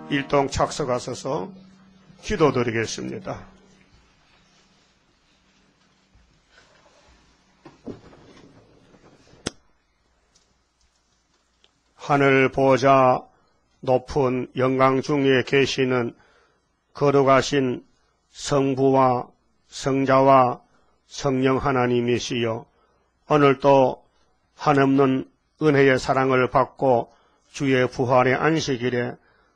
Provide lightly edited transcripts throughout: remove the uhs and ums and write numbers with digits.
일동 착석하셔서 기도드리겠습니다. 하늘 보좌 높은 영광 중에 계시는 거룩하신 성부와 성자와 성령 하나님이시여, 오늘도 한없는 은혜의 사랑을 받고 주의 부활의 안식일에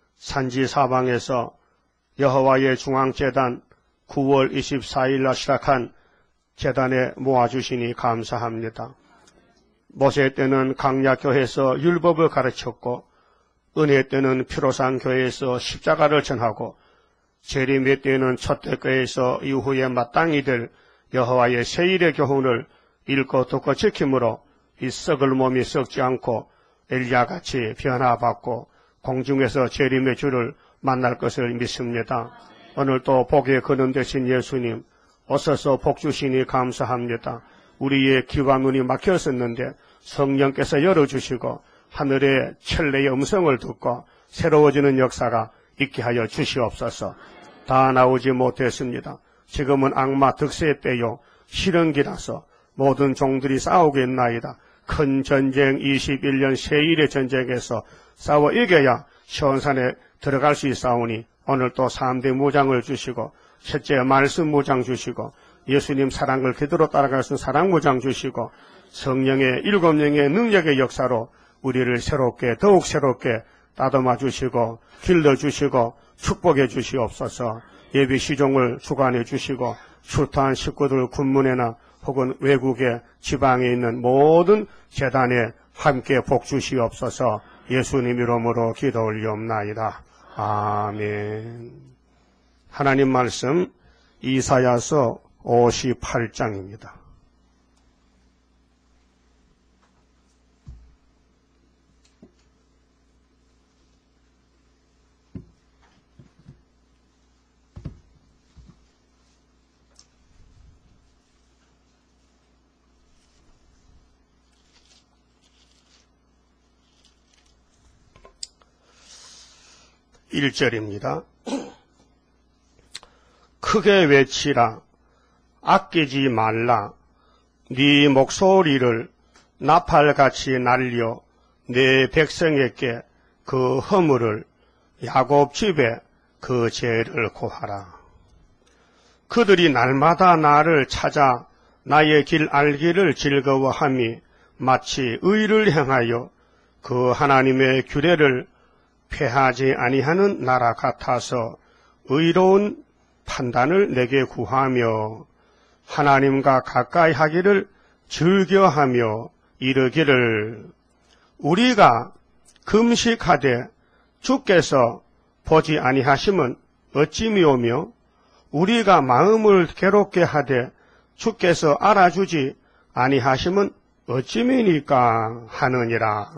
산지사방에서 여호와의 중앙재단 9월 24일날 시작한 재단에 모아주시니 감사합니다. 모세 때는 강약교회에서 율법을 가르쳤고, 은혜 때는 피로산교회에서 십자가를 전하고, 재림의 때는 초대교회에서 이후에 마땅히 될 여호와의 세일의 교훈을 읽고 듣고 지킴으로 이 썩을 몸이 썩지 않고 엘리야같이 변화받고 공중에서 재림의 주를 만날 것을 믿습니다. 오늘도 복에 거듭되신 예수님, 오셔서 복 주시니 감사합니다. 우리의 귀와 눈이 막혔었는데 성령께서 열어주시고 하늘의 천례의 음성을 듣고 새로워지는 역사가 있게 하여 주시옵소서. 다 나오지 못했습니다. 지금은 악마 득세의 때요 실현기라서 모든 종들이 싸우겠나이다. 큰 전쟁 21년 세일의 전쟁에서 싸워 이겨야 시온산에 들어갈 수 있사오니 오늘 또 3대 무장을 주시고 첫째 말씀 무장 주시고 예수님 사랑을 그대로 따라갈 수 있는 사랑 무장 주시고 성령의 7명의 능력의 역사로 우리를 새롭게 더욱 새롭게 따듬어 주시고 길러 주시고 축복해 주시옵소서. 예비 시종을 주관해 주시고 출타한 식구들 군문회나 혹은 외국의 지방에 있는 모든 재단에 함께 복 주시옵소서. 예수님 이름으로 기도 올리옵나이다. 아멘. 하나님 말씀 이사야서 58장입니다. (1절입니다) 크게 외치라. 아끼지 말라. 네 목소리를 나팔같이 날려 내 백성에게 그 허물을, 야곱 집에 그 죄를 고하라. 그들이 날마다 나를 찾아 나의 길 알기를 즐거워함이 마치 의를 행하여 그 하나님의 규례를 폐하지 아니하는 나라 같아서 의로운 판단을 내게 구하며 하나님과 가까이 하기를 즐겨하며 이르기를, 우리가 금식하되 주께서 보지 아니하심은 어찌미오며 우리가 마음을 괴롭게 하되 주께서 알아주지 아니하심은 어찌미니까 하느니라.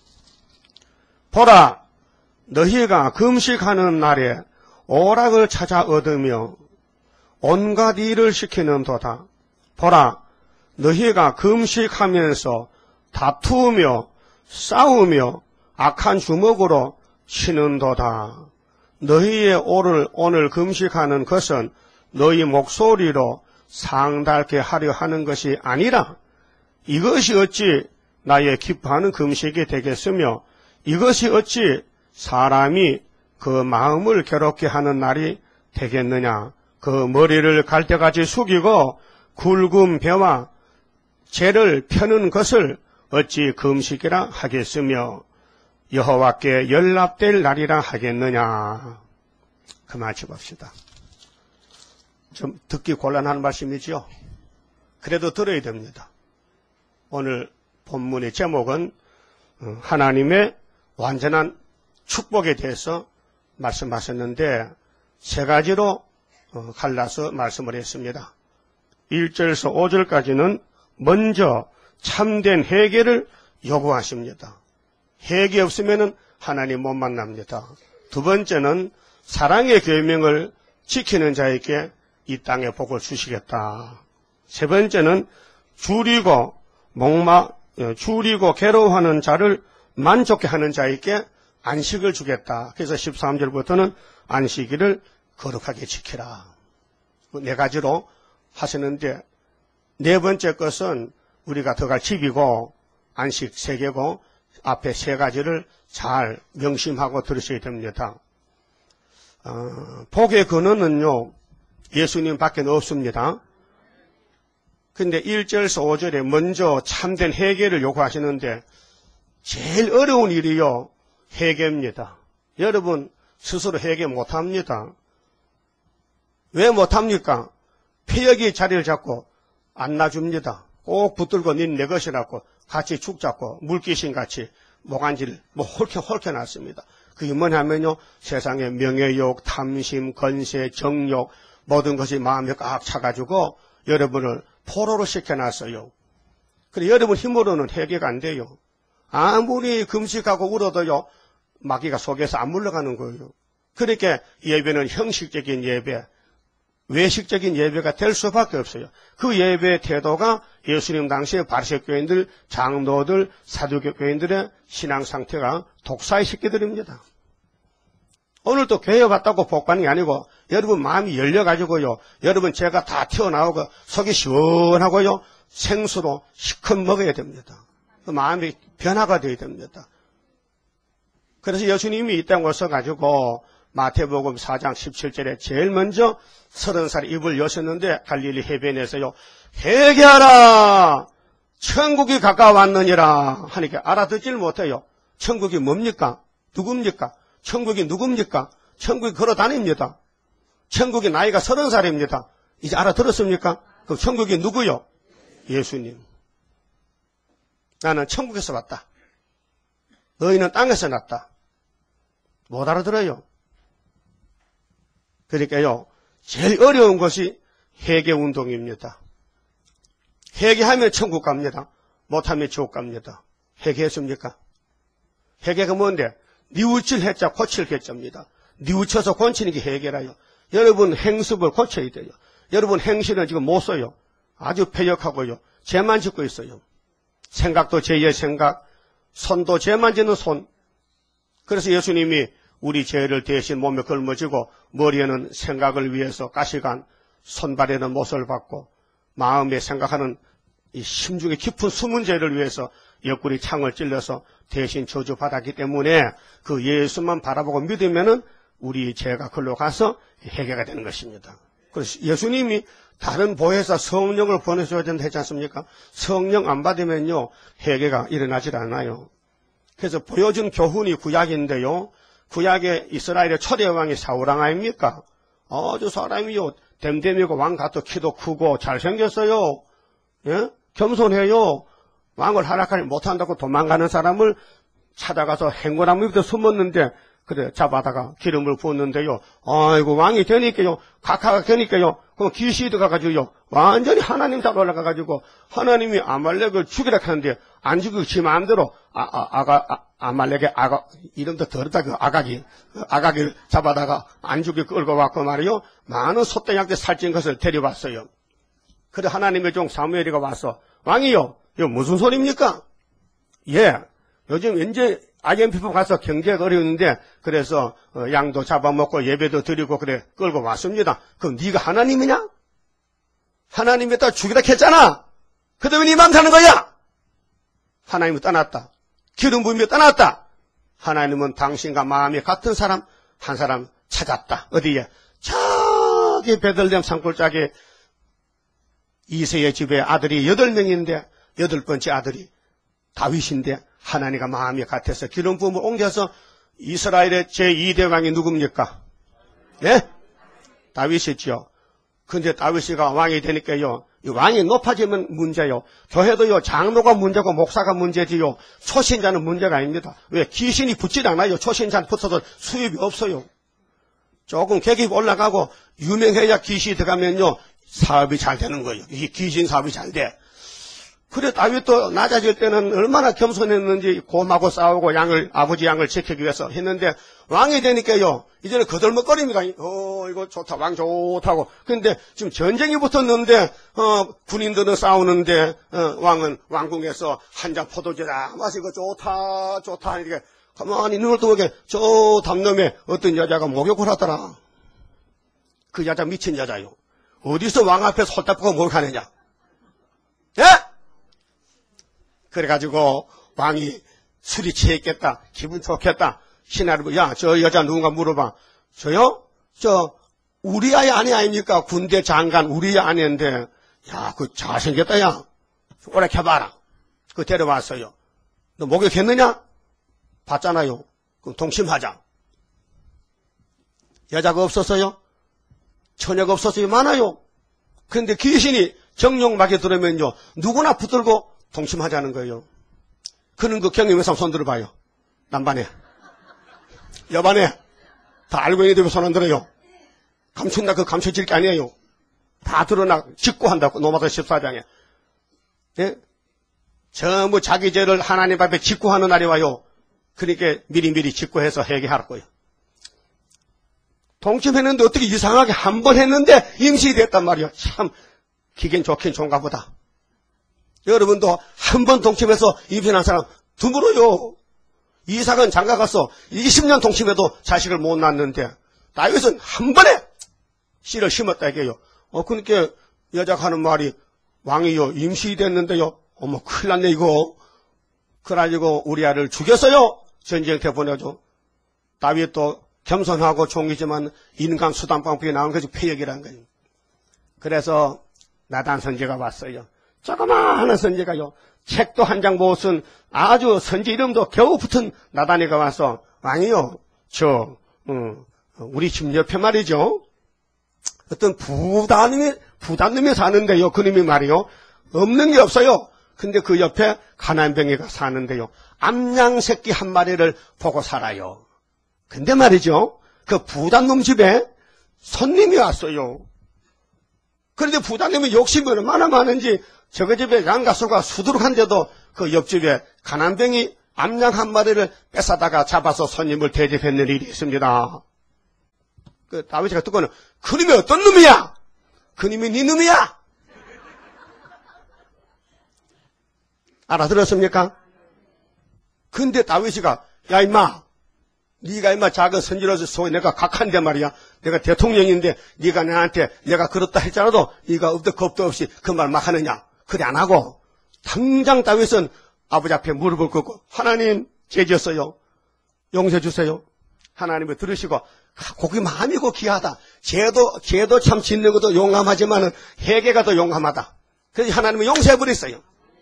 보라, 너희가 금식하는 날에 오락을 찾아 얻으며 온갖 일을 시키는도다. 보라, 너희가 금식하면서 다투며 싸우며 악한 주먹으로 치는도다. 너희의 오늘 금식하는 것은 너희 목소리로 상달게 하려 하는 것이 아니라 이것이 어찌 나의 기뻐하는 금식이 되겠으며 이것이 어찌 사람이 그 마음을 괴롭게 하는 날이 되겠느냐. 그 머리를 갈대같이 숙이고 굵은 배와 재를 펴는 것을 어찌 금식이라 하겠으며 여호와께 연락될 날이라 하겠느냐. 그만 짚읍시다. 좀 듣기 곤란한 말씀이지요. 그래도 들어야 됩니다. 오늘 본문의 제목은 하나님의 완전한 축복에 대해서 말씀하셨는데 세 가지로 갈라서 말씀을 했습니다. 1절에서 5절까지는 먼저 참된 회개를 요구하십니다. 회개 없으면 하나님 못 만납니다. 두 번째는 사랑의 계명을 지키는 자에게 이 땅에 복을 주시겠다. 세 번째는 줄이고 괴로워하는 자를 만족해 하는 자에게 안식을 주겠다. 그래서 13절부터는 안식일을 거룩하게 지키라. 네 가지로 하시는데, 네 번째 것은 우리가 들어갈 집이고 안식 3개고 앞에 3가지를 잘 명심하고 들으셔야 됩니다. 복의 근원은요, 예수님 밖에 없습니다. 근데 1절에서 5절에 먼저 참된 회개를 요구하시는데, 제일 어려운 일이요, 회개입니다. 여러분 스스로 회개 못합니다. 왜 못합니까? 폐역이 자리를 잡고 안 놔줍니다. 꼭 붙들고 닌 내 것이라고 같이 죽 잡고 물귀신같이 모간지를 홀켜 놨습니다. 그게 뭐냐면요, 세상의 명예욕, 탐심, 건세, 정욕 모든 것이 마음에 꽉 차가지고 여러분을 포로로 시켜놨어요. 그래 여러분 힘으로는 해결가 안 돼요. 아무리 금식하고 울어도요, 마귀가 속에서 안 물러가는 거예요. 그러니까 예배는 형식적인 예배, 외식적인 예배가 될 수밖에 없어요. 그 예배의 태도가 예수님 당시에 바리새교인들, 장로들, 사두개교인들의 신앙 상태가 독사의 새끼들입니다. 오늘도 교회 왔다고 복받는 게 아니고 여러분 마음이 열려가지고요, 여러분 제가 다 튀어나오고 속이 시원하고요, 생수로 시컷 먹어야 됩니다. 그 마음이 변화가 되어야 됩니다. 그래서 예수님이 이 땅에 오셔가지고 마태복음 4장 17절에 제일 먼저 30살에 입을 여셨는데 갈릴리 해변에서요, 회개하라! 천국이 가까웠느니라 하니까 알아듣질 못해요. 천국이 뭡니까? 누굽니까? 천국이 누굽니까? 천국이 걸어다닙니다. 천국이 나이가 30살입니다. 이제 알아들었습니까? 그럼 천국이 누구요? 예수님. 나는 천국에서 왔다. 너희는 땅에서 났다. 못 알아들어요. 그러니까요, 제일 어려운 것이 회개운동입니다. 회개하면 천국 갑니다. 못하면 지옥 갑니다. 회개했습니까? 회개가 뭔데? 뉘우칠 해자 고칠 해자입니다. 뉘우쳐서 고치는 게 회개라요. 여러분 행습을 고쳐야 돼요. 여러분 행실은 지금 못 써요. 아주 패역하고요. 죄만 짓고 있어요. 생각도 죄의 생각, 손도 죄만 짓는 손. 그래서 예수님이 우리 죄를 대신 몸에 걸머지고 머리에는 생각을 위해서 가시관, 손발에는 못을 받고 마음에 생각하는 이 심중에 깊은 숨은 죄를 위해서 옆구리 창을 찔러서 대신 저주받았기 때문에 그 예수만 바라보고 믿으면은 우리 죄가 글로 가서 해결가 되는 것입니다. 그래서 예수님이 다른 보혜사 성령을 보내줘야 된다 했지 않습니까? 성령 안 받으면요, 회개가 일어나질 않아요. 그래서 보여준 교훈이 구약인데요, 구약의 이스라엘의 초대 왕이 사울왕 아닙니까? 아주 사람이요, 댐댐이고 왕 같아 키도 크고 잘생겼어요. 예? 겸손해요. 왕을 하락하지 못한다고 도망가는 사람을 찾아가서 행군나무 밑에 숨었는데, 그래 잡아다가 기름을 부었는데요, 아이고 왕이 되니까요, 각하가 되니까요, 그럼 귀신이 들어가가지고요, 완전히 하나님 잡아 올라가가지고 하나님이 아말렉을 죽이라 하는데 안 죽이고 지 마음대로 아말렉의 이름도 더럽다. 그 아가기를 잡아다가 안 죽이고 끌고 왔고 말이요, 많은 소떼한테 살찐 것을 데려왔어요. 그래 하나님의 종 사무엘이가 와서, 왕이요, 이거 무슨 소리입니까? 예, 요즘 이제 IMF 가서 경제가 어려운데, 그래서 양도 잡아먹고 예배도 드리고 그래 끌고 왔습니다. 그럼 네가 하나님이냐? 하나님이 다 죽이라 했잖아. 그런데 왜 네 맘 사는 거야? 하나님은 떠났다. 기름 부음이 떠났다. 하나님은 당신과 마음이 같은 사람 한 사람 찾았다. 어디에? 저기 베들레헴 산골짜기 이새의 집에 아들이 8명인데 8번째 아들이 다윗인데 하나님과 마음이 같아서 기름 부음을 옮겨서 이스라엘의 제2대 왕이 누굽니까? 예? 다윗이지요. 근데 다윗이가 왕이 되니까요, 이 왕이 높아지면 문제요. 교회도요, 장로가 문제고 목사가 문제지요. 초신자는 문제가 아닙니다. 왜? 귀신이 붙질 않아요. 초신자는 붙어도 수입이 없어요. 조금 계급이 올라가고 유명해야 귀신이 들어가면요, 사업이 잘 되는 거예요. 이 귀신 사업이 잘 돼. 그래 다윗도 낮아질 때는 얼마나 겸손했는지 곰하고 싸우고 아버지 양을 지키기 위해서 했는데 왕이 되니까요, 이제는 거들먹거립니다. 이거 좋다, 왕 좋다고. 근데 지금 전쟁이 붙었는데 군인들은 싸우는데 왕은 왕궁에서 한 잔 포도주라 마시고 좋다 하니까 가만히 눈을 뜨고 저 담놈에 어떤 여자가 목욕을 하더라. 그 여자 미친 여자요. 어디서 왕 앞에서 홀딱 보고 목욕하느냐. 예? 그래가지고 왕이 술이 취했겠다. 기분 좋겠다. 신하를 야, 저 여자 누군가 물어봐. 저요? 우리 아이 아닙니까? 군대 장관 우리 아내인데, 야, 그 잘생겼다, 야. 오래 켜봐라. 그 데려왔어요. 너 목욕했느냐? 봤잖아요. 그럼 동침하자. 여자가 없었어요? 처녀가 없었어요? 많아요. 그런데 귀신이 정령막에 들으면요, 누구나 붙들고 동침하자는 거예요. 그는 그 경영에서 손 들어봐요. 남반에. 여반에. 다 알고 있는데 왜 손 안 들어요? 감춘다, 그 감춰질 게 아니에요. 다 드러나, 직구한다고, 노마서 14장에. 예? 전부 자기 죄를 하나님 앞에 직구하는 날이 와요. 그러니까 미리미리 직구해서 회개하라고요. 동침했는데 어떻게 이상하게 한 번 했는데 임신이 됐단 말이에요. 참, 기긴 좋긴 좋은가 보다. 여러분도 한 번 동침해서 임신한 사람 드물어요. 이삭은 장가 가서 20년 동침해도 자식을 못 낳았는데, 다윗은 한 번에 씨를 심었다 이게요. 그러니까 여자가 하는 말이, 왕이요, 임신이 됐는데요. 어머, 큰일 났네, 이거. 그래가지고 우리아를 죽였어요. 전쟁터 보내죠. 다윗도 겸손하고 종이지만 인간 수단방법이 나온 것이 폐역이라는 거예요. 그래서 나단 선지가 왔어요. 조그마한 선지가요. 책도 한 장 못 쓴 아주 선지 이름도 겨우 붙은 나단이가 와서, 왕이요, 우리 집 옆에 말이죠. 어떤 부담님이 사는데요. 그놈이 말이요. 없는 게 없어요. 근데 그 옆에 가난뱅이가 사는데요. 암양 새끼 한 마리를 보고 살아요. 근데 말이죠. 그 부담놈 집에 손님이 왔어요. 그런데 부담님이 욕심이 얼마나 많은지 저거 집에 양가수가 수두룩한데도 그 옆집에 가난뱅이 암양 한 마리를 뺏어다가 잡아서 손님을 대접했는 일이 있습니다. 그 다윗이가 듣고는 그놈이 어떤 놈이야? 그놈이 네 놈이야? 알아들었습니까? 근데 다윗이가 야 임마, 네가 임마 작은 선지로서 소위 내가 각한데 말이야. 내가 대통령인데 네가 나한테 내가 그렇다 했잖아도 네가 없도 겁도 없이 그 말 막 하느냐. 그래 안 하고 당장 다윗은 아버지 앞에 무릎을 꿇고 하나님 죄졌어요. 용서해 주세요. 하나님을 들으시고 고기 마음이고 귀하다. 죄도 참 짓는 것도 용감하지만은 회개가 더 용감하다. 그래서 하나님은 용서해 버렸어요.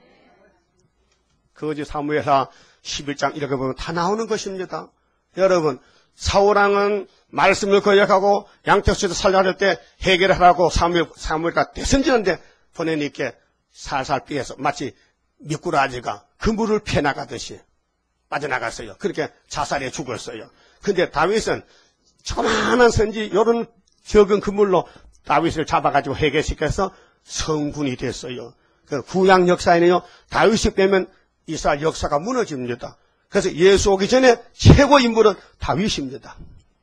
거지 사무엘하 11장 이렇게 보면 다 나오는 것입니다. 여러분, 사울왕은 말씀을 거역하고 양태수도 살려할 때 회개를 하라고 사무엘과 대선지는데 보내니까 살살 피해서 마치 미꾸라지가 그물을 피해나가듯이 빠져나갔어요. 그렇게 자살해 죽었어요. 근데 다윗은 조그마한 선지 요런 적은 그물로 다윗을 잡아가지고 회개시켜서 성군이 됐어요. 그 구약 역사에는요, 다윗이 빼면 이스라엘 역사가 무너집니다. 그래서 예수 오기 전에 최고 인물은 다윗입니다.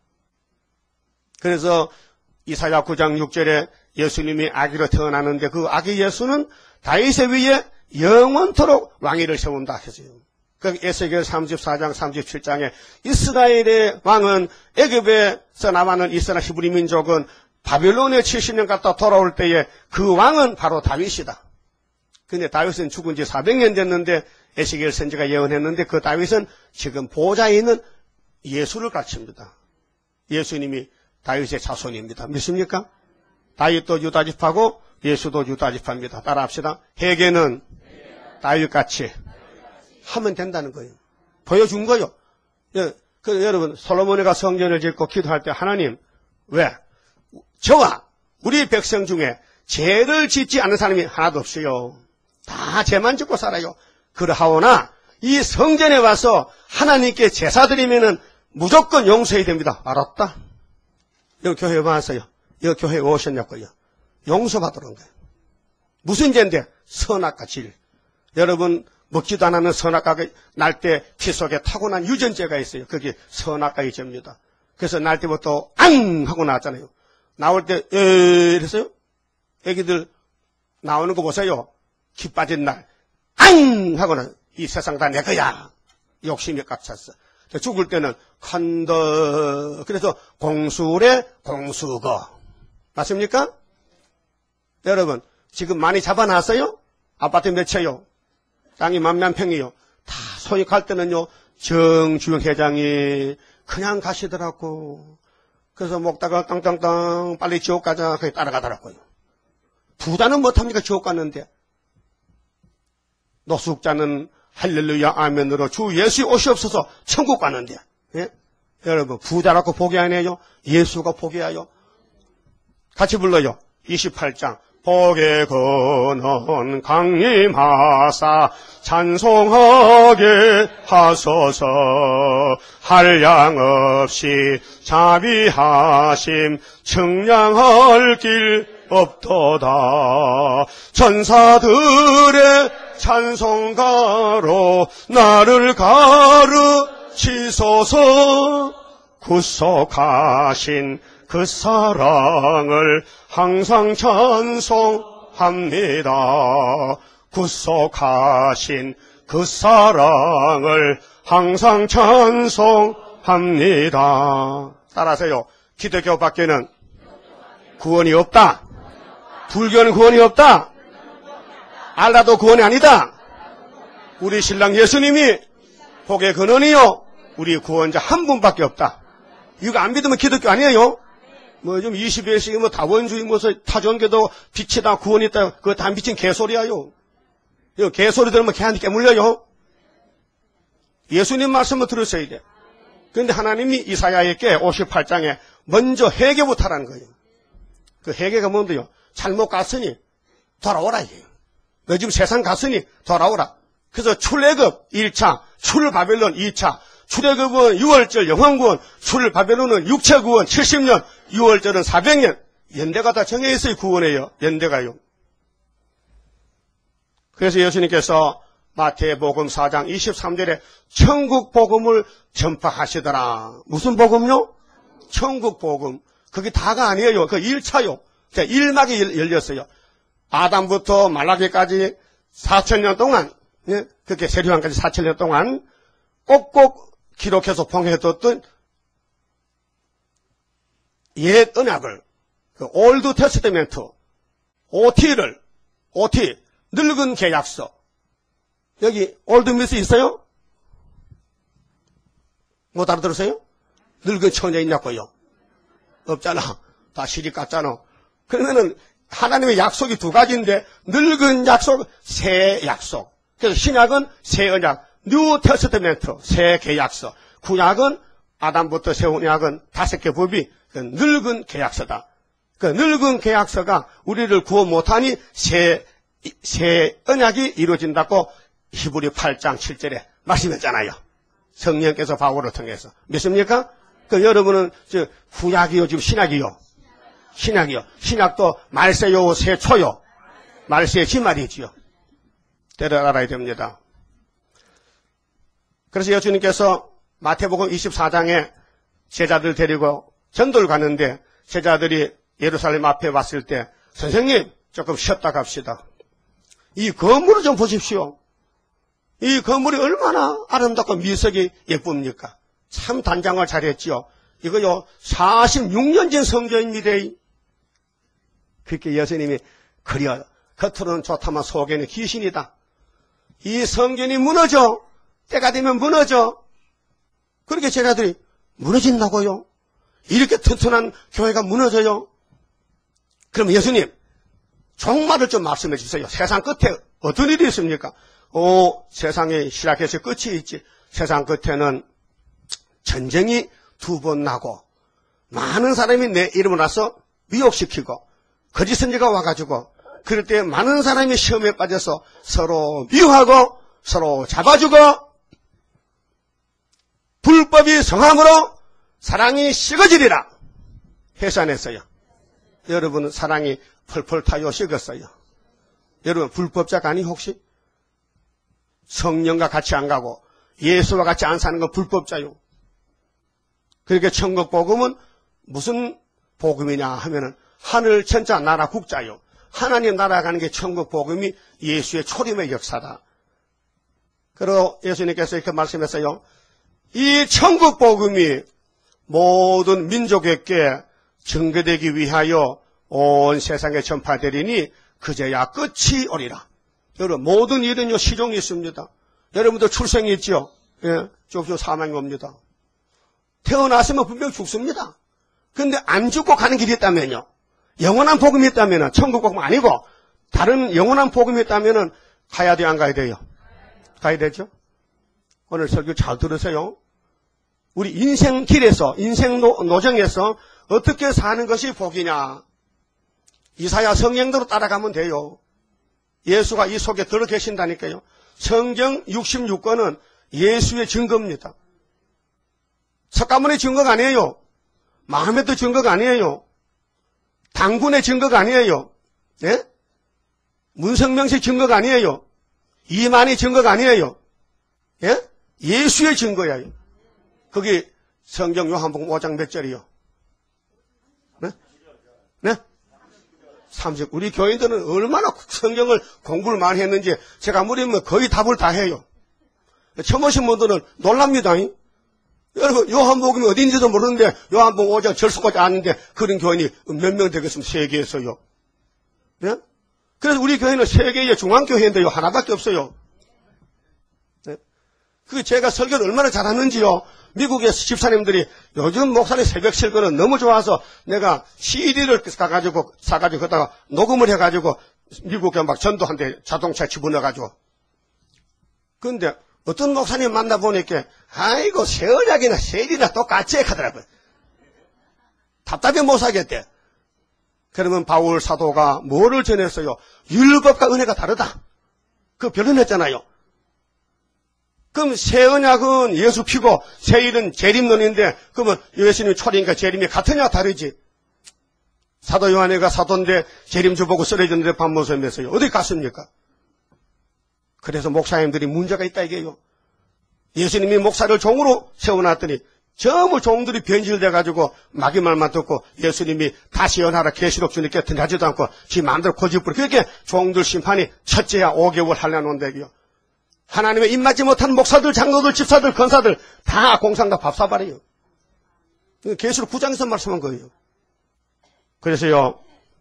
그래서 이사야 9장 6절에 예수님이 아기로 태어나는데 그 아기 예수는 다윗의 위에 영원토록 왕위를 세운다 했어요. 그 에스겔 34장 37장에 이스라엘의 왕은 애굽에서 남아는 이스라엘 히브리 민족은 바벨론에 70년 갔다 돌아올 때에 그 왕은 바로 다윗이다. 근데 다윗은 죽은 지 400년 됐는데 에스겔 선지가 예언했는데 그 다윗은 지금 보좌에 있는 예수를 가르칩니다. 예수님이 다윗의 자손입니다. 믿습니까? 다윗도 유다지파고 예수도 유다지파입니다. 따라합시다. 회개는 다윗같이 하면 된다는 거예요. 보여준 거예요. 여러분 솔로몬이가 성전을 짓고 기도할 때 하나님 왜? 저와 우리 백성 중에 죄를 짓지 않는 사람이 하나도 없어요. 다 죄만 짓고 살아요. 그러하오나 이 성전에 와서 하나님께 제사 드리면은 무조건 용서해야 됩니다. 알았다? 여기 교회에 와서요. 여기 교회에 오셨냐고요. 용서받으러 온 거예요. 무슨 죄인데? 선악과 질. 여러분 먹지도 않으면 선악과가 날 때 피 속에 타고난 유전죄가 있어요. 그게 선악과의 죄입니다. 그래서 날 때부터 앙 하고 나왔잖아요. 나올 때 이랬어요. 애기들 나오는 거 보세요. 기 빠진 날 앙 하고는 이 세상 다 내 거야. 욕심이 꽉 찼어. 죽을 때는 컨더, 그래서 공술의 공수거. 맞습니까? 여러분, 지금 많이 잡아놨어요? 아파트 몇 채요? 땅이 만만 평이요. 다 소유할 때는요, 정주영 회장이 그냥 가시더라고. 그래서 먹다가 땅땅땅 빨리 지옥 가자. 거기 따라가더라고요. 부자는 못합니까? 지옥 갔는데. 노숙자는 할렐루야 아멘으로 주 예수 오시옵소서 천국 갔는데. 예? 여러분, 부자라고 포기하네요. 예수가 포기하여. 같이 불러요. 28장. 복의 근원 강림하사 찬송하게 하소서. 한량 없이 자비하심 청량할 길 없도다. 천사들의 찬송가로 나를 가르치소서. 구속하신 그 사랑을 항상 찬송합니다. 구속하신 그 사랑을 항상 찬송합니다. 따라하세요. 기독교 밖에는 구원이 없다. 불교는 구원이 없다. 알라도 구원이 아니다. 우리 신랑 예수님이 복의 근원이요, 우리 구원자 한 분밖에 없다. 이거 안 믿으면 기독교 아니에요? 뭐 좀 20일씩 뭐 다원주의 무슨 타종교도 빛이다 구원이 있다, 그거 다 미친 개소리야요. 이거 개소리 들으면 개한테 깨물려요. 예수님 말씀을 들으셔야 돼. 그런데 하나님이 이사야에게 58장에 먼저 회개부터 하라는 거예요. 그 회개가 뭔데요? 잘못 갔으니 돌아오라 이게요. 너 지금 세상 갔으니 돌아오라. 그래서 출애굽 1차, 출바벨론 2차, 출애굽은 6월절 영원구원, 출바벨론은 육체구원 70년, 6월절은 400년. 연대가 다 정해 있어요. 구원해요. 연대가요. 그래서 예수님께서 마태복음 4장 23절에 천국 복음을 전파하시더라. 무슨 복음요? 천국 복음. 그게 다가 아니에요. 그 1차요. 1막이 열렸어요. 아담부터 말라기까지 4,000년 동안, 예? 그렇게 세류한까지 4,000년 동안 꼭꼭 기록해서 봉해뒀던 옛 언약을, 그 올드 테스트멘트, OT, 늙은 계약서. 여기 올드 미스 있어요? 못 알아들었어요? 늙은 처녀 있냐고요? 없잖아. 다 시리 깠잖아. 그러면은 하나님의 약속이 두 가지인데, 늙은 약속, 새 약속. 그래서 신약은 새 언약, 뉴 테스트멘트, 새 계약서. 구약은 아담부터 새 언약은 5개 법이 늙은 계약서다. 그 늙은 계약서가 우리를 구원 못하니 새 언약이 이루어진다고 히브리 8장 7절에 말씀했잖아요. 성령께서 바울을 통해서. 믿습니까? 그 여러분은 구약이요, 지금 신약이요? 신약이요. 신약도 말세요, 세초요. 말세의 지말이지요. 때를 알아야 됩니다. 그래서 예수님께서 마태복음 24장에 제자들 데리고 전도를 가는데 제자들이 예루살렘 앞에 왔을 때 선생님 조금 쉬었다 갑시다. 이 건물을 좀 보십시오. 이 건물이 얼마나 아름답고 미석이 예쁩니까? 참 단장을 잘했지요. 이거요 46년 전 성전입니다. 그렇게 예수님이 그려 겉으로는 좋다만 속에는 귀신이다. 이 성전이 무너져. 때가 되면 무너져. 그렇게 제자들이 무너진다고요? 이렇게 튼튼한 교회가 무너져요? 그럼 예수님 종말을 좀 말씀해 주세요. 세상 끝에 어떤 일이 있습니까? 세상에 시작해서 끝이 있지. 세상 끝에는 전쟁이 2번 나고 많은 사람이 내 이름을 나서 미혹시키고 거짓 선지가 와가지고 그럴 때 많은 사람이 시험에 빠져서 서로 미워하고 서로 잡아주고 불법이 성함으로 사랑이 식어지리라. 해서 안 했어요. 여러분은 사랑이 펄펄 타요, 식었어요? 여러분 불법자가 아니 혹시? 성령과 같이 안 가고 예수와 같이 안 사는 건 불법자요. 그렇게 천국 복음은 무슨 복음이냐 하면은 하늘 천자 나라 국자요. 하나님 나라 가는 게 천국 복음이 예수의 초림의 역사다. 그리고 예수님께서 이렇게 말씀했어요. 이 천국 복음이 모든 민족에게 전개되기 위하여 온 세상에 전파되리니 그제야 끝이 오리라. 여러분, 모든 일은요, 시종이 있습니다. 여러분도 출생이 있죠? 예, 쭉 사망이 옵니다. 태어났으면 분명 죽습니다. 근데 안 죽고 가는 길이 있다면요. 영원한 복음이 있다면은, 천국 복음 아니고, 다른 영원한 복음이 있다면은, 가야 돼요, 안 가야 돼요? 가야 되죠? 오늘 설교 잘 들으세요. 우리 인생 길에서, 인생 노정에서 어떻게 사는 것이 복이냐. 이사야 성경대로 따라가면 돼요. 예수가 이 속에 들어 계신다니까요. 성경 66권은 예수의 증거입니다. 석가모니 증거가 아니에요. 마음에도 증거가 아니에요. 당군의 증거가 아니에요. 예? 문성명식 증거가 아니에요. 이만희 증거가 아니에요. 예? 예수의 증거예요. 거기 성경 요한복음 5장 몇 절이요? 네? 네? 30. 우리 교인들은 얼마나 성경을 공부를 많이 했는지 제가 무리면 거의 답을 다 해요. 처음 오신 분들은 놀랍니다. 여러분, 요한복음이 어딘지도 모르는데 요한복음 5장 절수까지 아는데 그런 교인이 몇 명 되겠습니까? 세계에서요. 네? 그래서 우리 교회는 세계의 중앙교회인데요. 하나밖에 없어요. 네? 그 제가 설교를 얼마나 잘하는지요. 미국의 집사님들이 요즘 목사님 새벽 설교는 너무 좋아서 내가 CD를 사가지고 거기다가 녹음을 해가지고 미국에 막 전도한데 자동차 집어넣어가지고. 그런데 어떤 목사님 만나보니까 아이고 세언약이나 세리나 똑같이 하더라고요. 답답해 못 사겠대. 그러면 바울 사도가 뭐를 전했어요? 율법과 은혜가 다르다. 그 변론했잖아요. 그럼 새 언약은 예수 피고 새 일은 재림론인데 그러면 예수님 초림과 재림이 같으냐 다르지? 사도 요한이가 사도인데 재림주 보고 쓰러졌는데 밤모섬에서요. 어디 갔습니까? 그래서 목사님들이 문제가 있다 이게요. 예수님이 목사를 종으로 세워놨더니 전부 종들이 변질돼가지고 마귀 말만 듣고 예수님이 다시 연하라 계시록 주님께 등하지도 않고 지 마음대로 고집부려 그렇게 종들 심판이 첫째야 5개월 하려는데요. 하나님의 입맞지 못한 목사들, 장로들, 집사들, 권사들 다 공상 다 밥 사버려요. 계시록 9장에서 말씀한 거예요. 그래서요,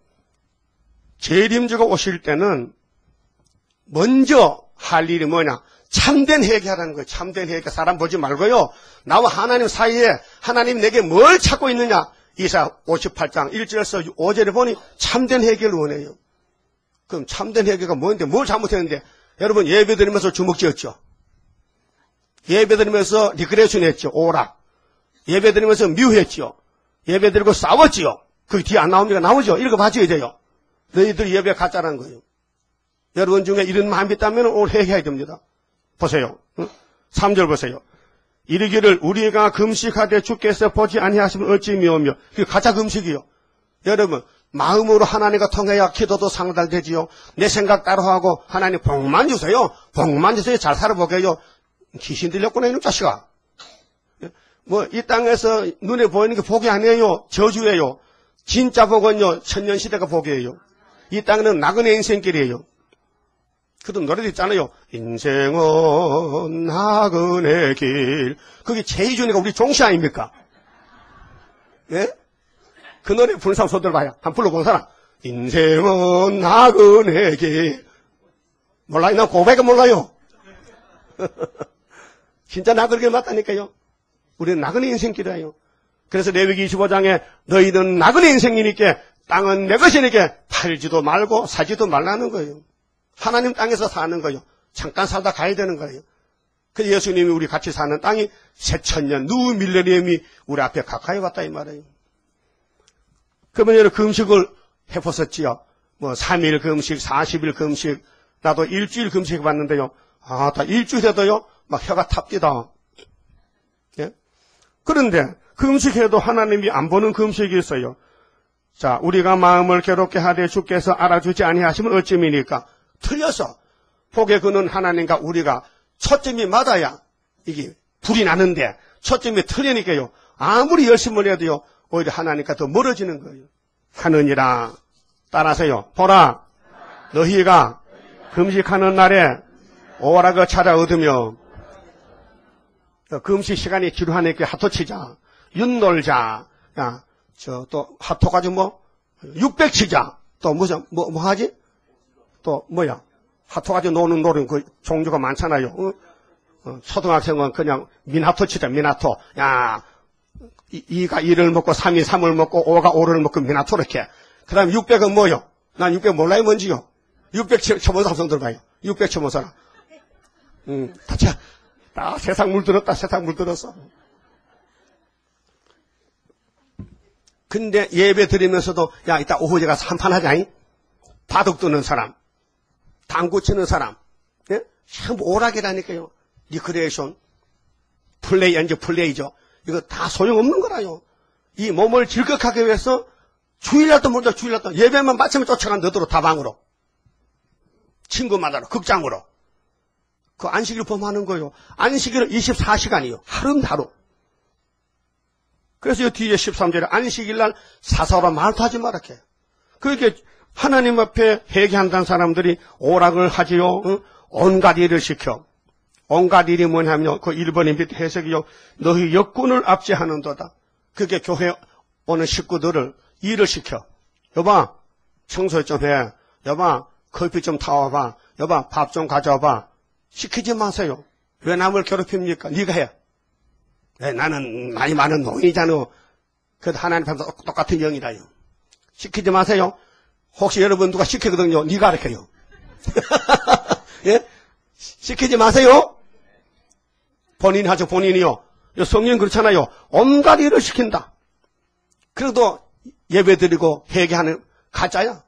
재림주가 오실 때는 먼저 할 일이 뭐냐? 참된 회개하라는 거예요. 참된 회개. 사람 보지 말고요. 나와 하나님 사이에 하나님 내게 뭘 찾고 있느냐? 이사 58장 1절에서 5절에 보니 참된 회개를 원해요. 그럼 참된 회개가 뭔데? 뭘 잘못했는데? 여러분 예배 드리면서 주먹 쥐었죠. 예배 드리면서 리그레이션 했죠. 오락. 예배 드리면서 미워했죠. 예배 드리고 싸웠지요. 그 뒤에 안 나오니까 나오죠. 이거 봐줘야 돼요. 너희들 예배 가짜라는 거예요. 여러분 중에 이런 마음이 있다면 오늘 회개해야 됩니다. 보세요. 3절 보세요. 이르기를 우리가 금식하되 주께서 보지 아니하시면 어찌 미오며. 그게 가짜 금식이요. 여러분 마음으로 하나님과 통해야 기도도 상달되지요. 내 생각 따로하고 하나님 복만 주세요. 복만 주세요. 잘 살아보게요. 귀신 들렸구나 이놈 자식아. 뭐 이 땅에서 눈에 보이는 게 복이 아니에요. 저주예요. 진짜 복은요. 천년시대가 복이에요. 이 땅은 나그네 인생길이에요. 그런 노래도 있잖아요. 인생은 나그네 길. 그게 제이준이가 우리 종시 아닙니까? 예? 그 노래 부른 사람 손 들어봐요. 한 불러본 사람. 인생은 나그네 길. 몰라요? 난 고백은 몰라요. 진짜 나그네 길 맞다니까요. 우리는 나그네 인생길이에요. 그래서 레위기 25장에 너희는 나그네 인생이니까 땅은 내 것이니까 팔지도 말고 사지도 말라는 거예요. 하나님 땅에서 사는 거예요. 잠깐 살다 가야 되는 거예요. 그래서 예수님이 우리 같이 사는 땅이 새천년, 누 밀레니엄이 우리 앞에 가까이 왔다 이 말이에요. 그러면 여러분 금식을 해보셨지요? 뭐 3일 금식, 40일 금식, 나도 일주일 금식 해봤는데요. 아, 다 일주일 해도요, 막 혀가 탑디다. 예? 그런데 금식해도 하나님이 안 보는 금식이 있어요. 자, 우리가 마음을 괴롭게 하되 주께서 알아주지 아니하시면 어찌미니까? 틀려서 복에 그는 하나님과 우리가 초점이 맞아야 이게 불이 나는데 초점이 틀리니까요. 아무리 열심을 해도요. 오히려 하나님과 더 멀어지는 거예요. 하느니라 따라서요. 보라 너희가 금식하는 날에 오라고 찾아 얻으며 금식 시간이 지루하니까 하토 치자, 윤 놀자, 야, 또 하토 가지고 600 치자, 또 무슨, 뭐 하지? 또 뭐야? 하토 가지고 노는 놀이는 그 종류가 많잖아요. 초등학생은 그냥 민하토 치자, 민하토. 야, 2가 2를 먹고 3이 3을 먹고 5가 5를 먹고 민하토 이렇게. 그 다음에 600은 뭐요? 난 600 몰라요, 뭔지요? 600 쳐본 사람 손 들어봐요. 600 쳐본 사람. 세상 물들었다, 세상 물들었어. 근데 예배 드리면서도, 야, 이따 오후에 가서 한판 하자잉? 바둑 두는 사람, 당구 치는 사람, 예? 전부 오락이라니까요. 리크레이션, 플레이, 이제 플레이죠. 이거 다 소용없는 거라요. 이 몸을 즐겁게 위해서 주일날도 모른다, 주일날도. 예배만 마치면 쫓아간 너더러 다방으로. 친구 만나러, 극장으로. 그 안식일 범하는 거예요. 안식일은 24시간이요. 하루하루. 그래서 이 뒤에 13절에 안식일날 사사로라 말도 하지 말았게. 그렇게 하나님 앞에 회개한다는 사람들이 오락을 하지요. 응? 온갖 일을 시켜. 온갖 일이 뭐냐면 그 1번의 밑 해석이요. 너희 역군을 압제하는도다. 그게 교회 오는 식구들을 일을 시켜. 여봐, 청소 좀 해. 여봐, 커피 좀 타와봐. 여봐, 밥 좀 가져와봐. 시키지 마세요. 왜 남을 괴롭힙니까? 네가 해. 네, 나는 나이 많은 노인이잖아. 그래도 하나님 앞에서 똑같은 영이라요. 시키지 마세요. 혹시 여러분 누가 시키거든요. 네가 가르쳐요. 예? 시키지 마세요. 본인이 하죠. 본인이요. 성령 그렇잖아요. 온갖 일을 시킨다. 그래도 예배드리고 회개하는 가짜야.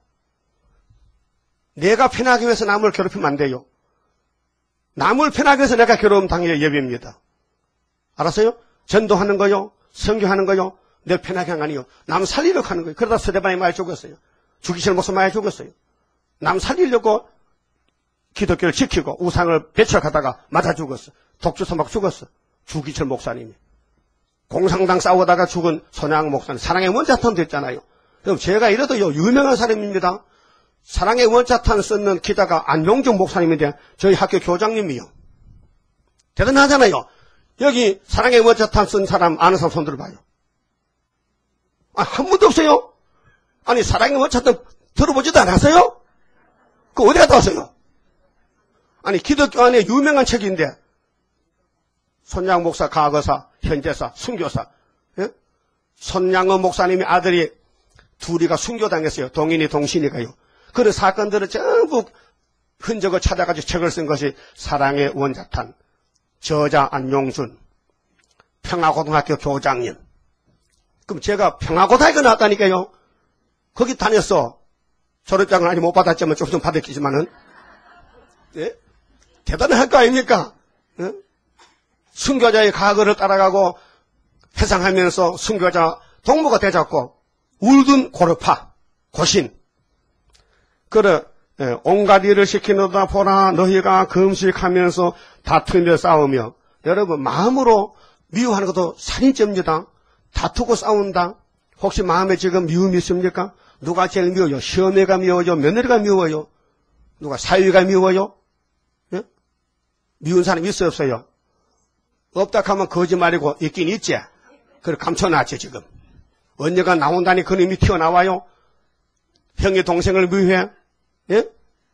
내가 편하기 위해서 남을 괴롭히면 안 돼요. 남을 편하게 해서 내가 괴로움 당해 예배입니다. 알았어요? 전도하는 거요. 선교하는 거요. 내 편하게 한 거 아니요. 남 살리려고 하는 거예요. 그러다 스데반이 많이 죽었어요. 주기실 목사 많이 죽었어요. 남 살리려고 기독교를 지키고 우상을 배척하다가 맞아 죽었어. 독주 막 죽었어. 주기철 목사님이. 공산당 싸우다가 죽은 손양 목사님. 사랑의 원자탄 됐잖아요. 그럼 제가 이래도요. 유명한 사람입니다. 사랑의 원자탄 쓰는 기자가 안용준 목사님인데 저희 학교 교장님이요. 대단하잖아요. 여기 사랑의 원자탄 쓴 사람 아는 사람 손 들어봐요. 한 분도 없어요. 아니 사랑의 원자탄 들어보지도 않았어요? 그거 어디 갔다 왔어요? 아니 기독교 안에 유명한 책인데 손양 목사, 과거사, 현재사, 순교사. 예? 손양은 목사님의 아들이 둘이가 순교당했어요. 동인이 동신이가요. 그런 사건들을 전부 흔적을 찾아가지고 책을 쓴 것이 사랑의 원자탄, 저자 안용준, 평화고등학교 교장님. 그럼 제가 평화고등학교 나왔다니까요. 거기 다녔어. 졸업장은 아직 못 받았지만 좀 받았겠지만은. 예? 대단한 거 아닙니까? 예? 순교자의 과거를 따라가고 회상하면서 순교자 동무가 되잡고 울든 고르파, 고신. 그래, 온갖 일을 시키노다 보라 너희가 금식하면서 다투며 싸우며. 여러분 마음으로 미워하는 것도 살인죄입니다. 다투고 싸운다. 혹시 마음에 지금 미움이 있습니까? 누가 제일 미워요? 시어머니가 미워요? 며느리가 미워요? 누가 사위가 미워요? 예? 미운 사람 있어요 없어요? 없다 하면 거짓말이고 있긴 있지. 그걸 감춰놨지 지금. 언니가 나온다니 그놈이 튀어나와요? 형이 동생을 미워해? 예?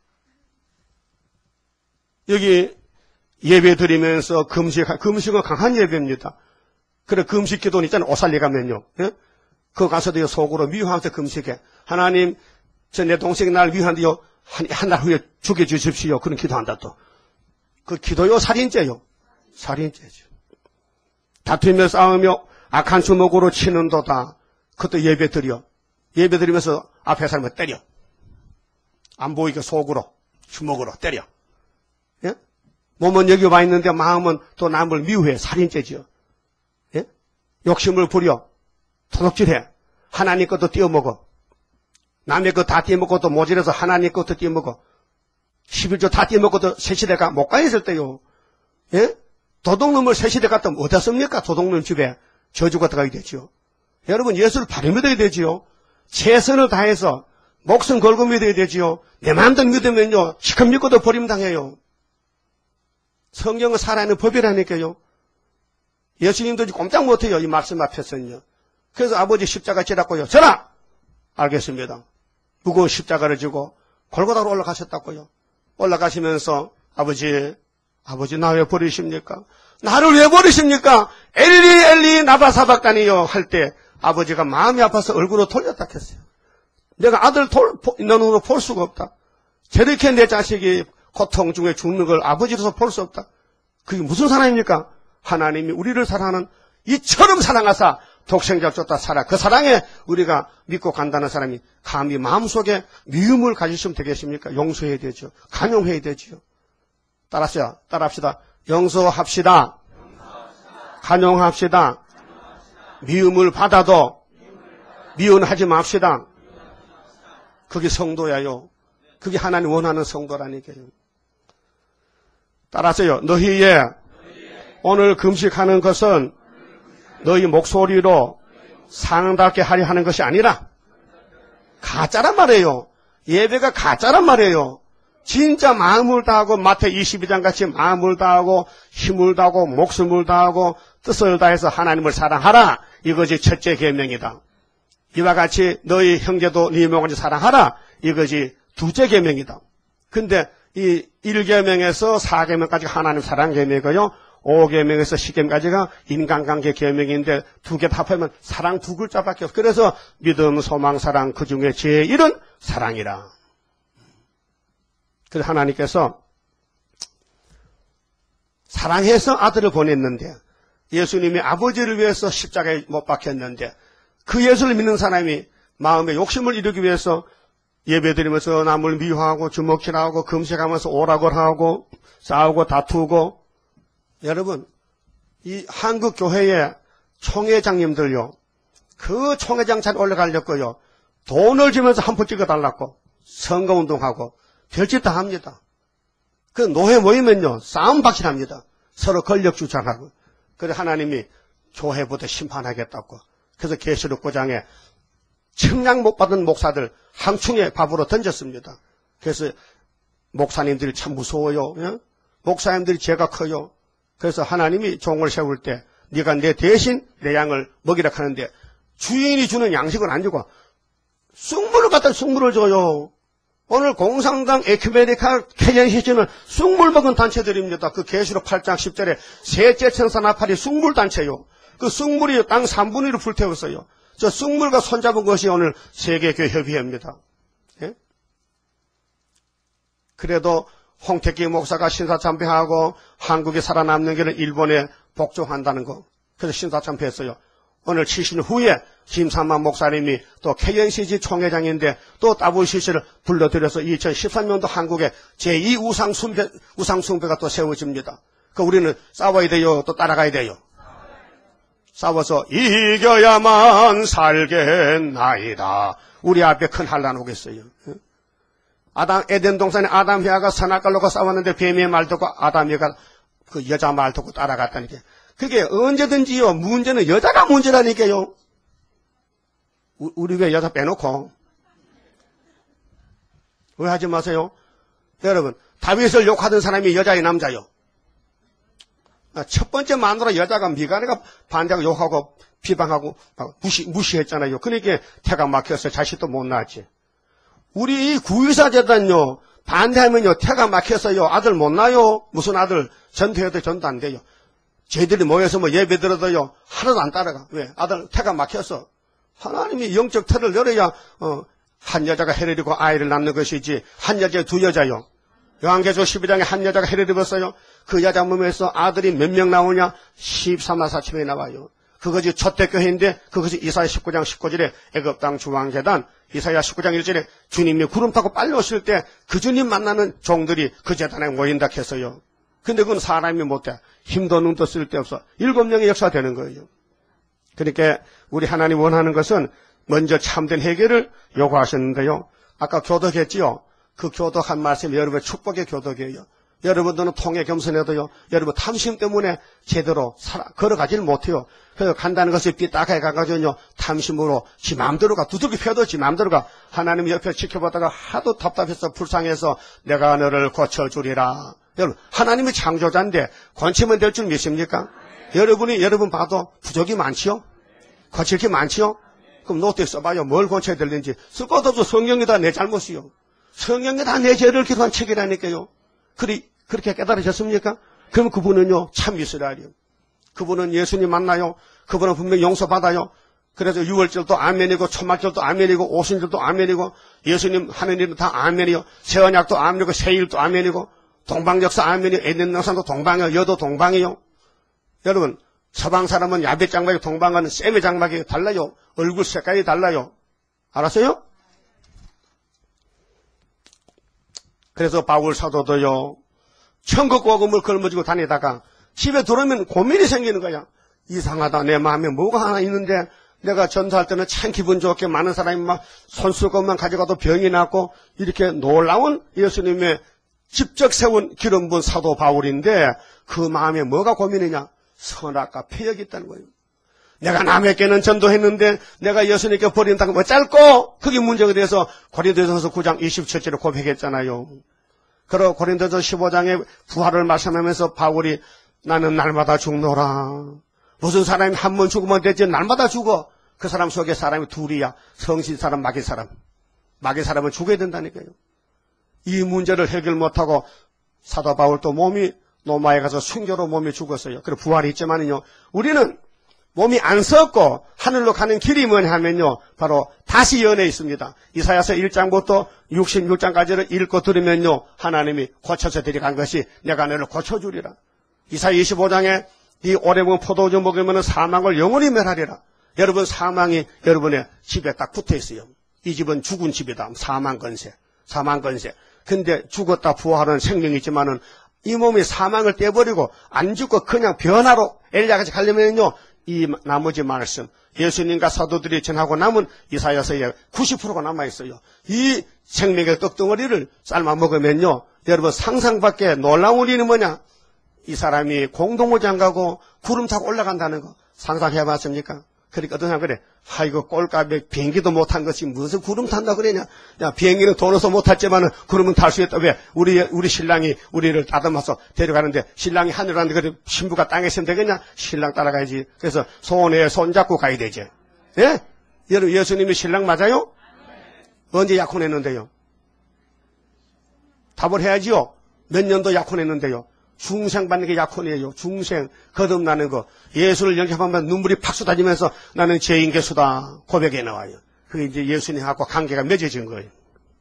여기 예배 드리면서 금식은 강한 예배입니다. 그래 금식 기도는 있잖아요. 오살리 가면요. 예? 그거 가서도 속으로 미워하면서 금식해. 하나님 저 내 동생이 날 미워하는데요. 한 달 후에 죽여주십시오. 그런 기도한다 또. 그 기도요 살인죄요. 살인죄죠. 다투며 싸우며 악한 주먹으로 치는도다. 그것도 예배 드려. 예배 드리면서 앞에 사람을 때려. 안 보이게 속으로 주먹으로 때려. 예? 몸은 여기 와 있는데 마음은 또 남을 미워해. 살인죄지요. 예? 욕심을 부려. 도둑질해. 하나님 것도 띄어먹어. 남의 것 다 띄어먹고 또 모자라서 하나님 것도 띄어먹어. 11조 다 띄어먹고도 새시대가 못 가 있을 때요. 예? 도둑놈을 새시대 갔다 어디다 씁니까? 도둑놈 집에 저주가 들어가게 되죠. 여러분 예수를 바로 믿어야 되지요. 최선을 다해서 목숨 걸고 믿어야 되지요. 내 마음대로 믿으면요. 시컷 믿고도 버림당해요. 성경은 살아있는 법이라니까요. 예수님도 꼼짝 못해요. 이 말씀 앞에서는요. 그래서 아버지 십자가 지라고요. 전하! 알겠습니다. 무거운 십자가를 지고 골고다로 올라가셨다고요. 올라가시면서 아버지 나 왜 버리십니까? 나를 왜 버리십니까? 엘리 엘리 나바사박다니요 할 때 아버지가 마음이 아파서 얼굴로 돌렸다 했어요. 내가 아들 눈으로 볼 수가 없다. 저렇게 내 자식이 고통 중에 죽는 걸 아버지로서 볼 수 없다. 그게 무슨 사랑입니까? 하나님이 우리를 사랑하는 이처럼 사랑하사 독생자를 줬다 살아. 그 사랑에 우리가 믿고 간다는 사람이 감히 마음속에 미움을 가지시면 되겠습니까? 용서해야 되죠. 간용해야 되죠. 따라합시다. 용서합시다. 간용합시다. 미움을 받아도 미움하지 맙시다. 그게 성도야요. 그게 하나님 원하는 성도라니까요. 따라서요. 너희의 오늘 금식하는 것은 너희 목소리로 상답게 하려 하는 것이 아니라 가짜란 말이에요. 예배가 가짜란 말이에요. 진짜 마음을 다하고 마태 22장 같이 마음을 다하고 힘을 다하고 목숨을 다하고 뜻을 다해서 하나님을 사랑하라. 이것이 첫째 계명이다. 이와 같이 너희 형제도 네 이모같이 사랑하라. 이것이 둘째 계명이다. 근데 이 1계명에서 4계명까지 하나님 사랑 계명이고요. 5계명에서 10계명까지가 인간관계 계명인데 두 개 다 합하면 사랑 두 글자밖에 없어요. 그래서 믿음, 소망, 사랑 그 중에 제1은 사랑이라. 그래서 하나님께서 사랑해서 아들을 보냈는데 예수님이 아버지를 위해서 십자가에 못 박혔는데 그 예수를 믿는 사람이 마음의 욕심을 이루기 위해서 예배드리면서 남을 미워하고 주먹질하고 금식하면서 오락을 싸우고 다투고 여러분 이 한국 교회의 총회장님들요 그 총회장 자리에 올라가려고요 돈을 주면서 한 푼 찍어달라고 선거운동하고 별짓 다 합니다. 그 노회 모이면요 싸움 박질합니다. 서로 권력 주장하고. 그래 하나님이 교회부터 심판하겠다고. 그래서 계시록 9장에 청량 못 받은 목사들 항충에 밥으로 던졌습니다. 그래서 목사님들이 참 무서워요. 예? 목사님들이 죄가 커요. 그래서 하나님이 종을 세울 때 네가 내 대신 내 양을 먹이라 하는데 주인이 주는 양식을 안 주고 쑥물을 갖다 쑥물을 줘요. 오늘 공산당 에큐메니카 KNCC는 쑥물 먹은 단체들입니다. 그 계시록 8장 10절에 셋째 천사 나팔이 쑥물 단체요. 그 쑥물이 땅 3분의 1을 불태웠어요. 저 쑥물과 손잡은 것이 오늘 세계교회협의회입니다. 예? 그래도 홍택기 목사가 신사참배하고 한국에 살아남는 길은 일본에 복종한다는 거. 그래서 신사참배했어요. 오늘 70년 후에 김삼만 목사님이 또 KNCC 총회장인데 또 WCC를 불러들여서 2013년도 한국에 제2 우상숭배가 또 세워집니다. 그 우리는 싸워야 돼요? 또 따라가야 돼요? 싸워서 이겨야만 살겠나이다. 우리 앞에 큰 환란 오겠어요. 에덴 동산에 아담 해아가 선악과를 놓고 싸웠는데 뱀의 말 듣고 아담 해아가 그 여자 말 듣고 따라갔다니까. 그게 언제든지요. 문제는 여자가 문제라니까요. 우리 왜 여자 빼놓고? 왜 하지 마세요? 여러분, 다윗을 욕하던 사람이 여자의 남자요. 첫 번째 마누라 여자가 미가네가 반대하고 욕하고 비방하고 무시했잖아요. 그러니까 태가 막혀서 자식도 못 낳았지. 우리 이 구의사 재단요. 반대하면요. 태가 막혀서요. 아들 못 낳아요. 무슨 아들 전도해도 전도 안 돼요. 저희들이 모여서 뭐 예배 들어도요. 하나도 안 따라가. 왜? 아들 태가 막혀서. 하나님이 영적 틀을 열어야 한 여자가 해를 입고 아이를 낳는 것이지 한 여자에 두 여자요. 요한계시록 12장에 한 여자가 해를 입었어요. 그 여자 몸에서 아들이 몇 명 나오냐? 13만 4천명이 나와요. 그것이 초대교회인데 그것이 이사야 19장 19절에 애굽 땅 주왕계단 이사야 19장 1절에 주님이 구름 타고 빨리 오실 때 그 주님 만나는 종들이 그 재단에 모인다 했어요. 근데 그건 사람이 못해. 힘도 눈도 쓸데없어. 7명의 역사가 되는 거예요. 그러니까 우리 하나님 원하는 것은 먼저 참된 해결을 요구하셨는데요. 아까 교독했지요. 그 교독한 말씀이 여러분의 축복의 교독이에요. 여러분들은 통해 겸손해도요. 여러분 탐심 때문에 제대로 걸어가지를 못해요. 그래서 간다는 것이 삐딱하게 가가지고요. 탐심으로 지 마음대로가 두들기 펴도 지 마음대로가 하나님 옆에 지켜보다가 하도 답답해서 불쌍해서 내가 너를 고쳐주리라. 여러분 하나님이 창조자인데 권치면 될 줄 믿습니까? 여러분 봐도 부족이 많지요? 거칠 게 많지요? 그럼 노트에 써봐요. 뭘 고쳐야 되는지. 쓸 것도 없어. 성경이 다 내 잘못이요. 성경이 다 내 죄를 기록한 책이라니까요. 그렇게 깨달으셨습니까? 그럼 그분은요, 참 이스라엘이요. 그분은 예수님 만나요. 그분은 분명히 용서받아요. 그래서 6월절도 아멘이고, 초막절도 아멘이고, 오순절도 아멘이고, 예수님 하는 일은 다 아멘이요. 새언약도 아멘이고, 새일도 아멘이고, 동방역사 아멘이요. 에덴 영상도 동방이요. 여도 동방이요. 여러분, 서방 사람은 야베 장막이 동방은 쌤의 장막이 달라요. 얼굴 색깔이 달라요. 알았어요? 그래서 바울 사도도요, 천국 복음을 걸머지고 다니다가 집에 들어오면 고민이 생기는 거야. 이상하다. 내 마음에 뭐가 하나 있는데 내가 전도할 때는 참 기분 좋게 많은 사람이 막 손쓸 것만 가져가도 병이 났고 이렇게 놀라운 예수님의 직접 세운 기름 부은 사도 바울인데 그 마음에 뭐가 고민이냐? 선악과 폐역이 있다는 거예요. 내가 남에게는 전도했는데 내가 예수님께 버린다고 뭐 짧고 그게 문제가 돼서 고린도전서 9장 27절에 고백했잖아요. 그리고 고린도전서 15장에 부활을 말씀하면서 바울이 나는 날마다 죽노라. 무슨 사람이 한 번 죽으면 되지 날마다 죽어. 그 사람 속에 사람이 둘이야. 성신 사람, 마귀 사람. 마귀 사람은 죽어야 된다니까요. 이 문제를 해결 못하고 사도 바울도 몸이 로마에 가서 순교로 몸이 죽었어요. 그리고 부활이 있지만요. 우리는 몸이 안 썩고 하늘로 가는 길이 뭐냐 하면요. 바로 다시 연에 있습니다. 이사야서 1장부터 66장까지를 읽고 들으면요. 하나님이 고쳐서 데려간 것이 내가 너를 고쳐주리라. 이사야 25장에 이 오래 먹은 포도주 먹으면 사망을 영원히 멸하리라. 여러분 사망이 여러분의 집에 딱 붙어 있어요. 이 집은 죽은 집이다. 사망 건세. 근데 죽었다 부활은 생명이 있지만은 이 몸이 사망을 떼버리고 안 죽고 그냥 변화로 엘리야같이 가려면요. 이 나머지 말씀 예수님과 사도들이 전하고 남은 이사야서에 90%가 남아있어요. 이 생명의 떡덩어리를 삶아 먹으면요. 여러분 상상 밖에 놀라운 일이 뭐냐? 이 사람이 공동오지 안 가고 구름 타고 올라간다는 거 상상해봤습니까? 그러니까 어떤 사람 그래. 이거 꼴값에 비행기도 못한 것이 무슨 구름 탄다 그러냐? 야, 비행기는 돈 없어 못 탔지만은 구름은 탈 수 있다. 왜? 우리 신랑이 우리를 다듬어서 데려가는데 신랑이 하늘을 하는데 그래 신부가 땅에 있으면 되겠냐? 신랑 따라가야지. 그래서 손에 손잡고 가야 되지. 예? 여러분 예수님이 신랑 맞아요? 언제 약혼했는데요? 답을 해야지요. 몇 년도 약혼했는데요? 중생 받는 게 약혼이에요. 중생 거듭나는 거. 예수를 영접하면 눈물이 팍 쏟아지면서 나는 죄인 개수다 고백에 나와요. 그게 이제 예수님하고 관계가 맺어진 거예요.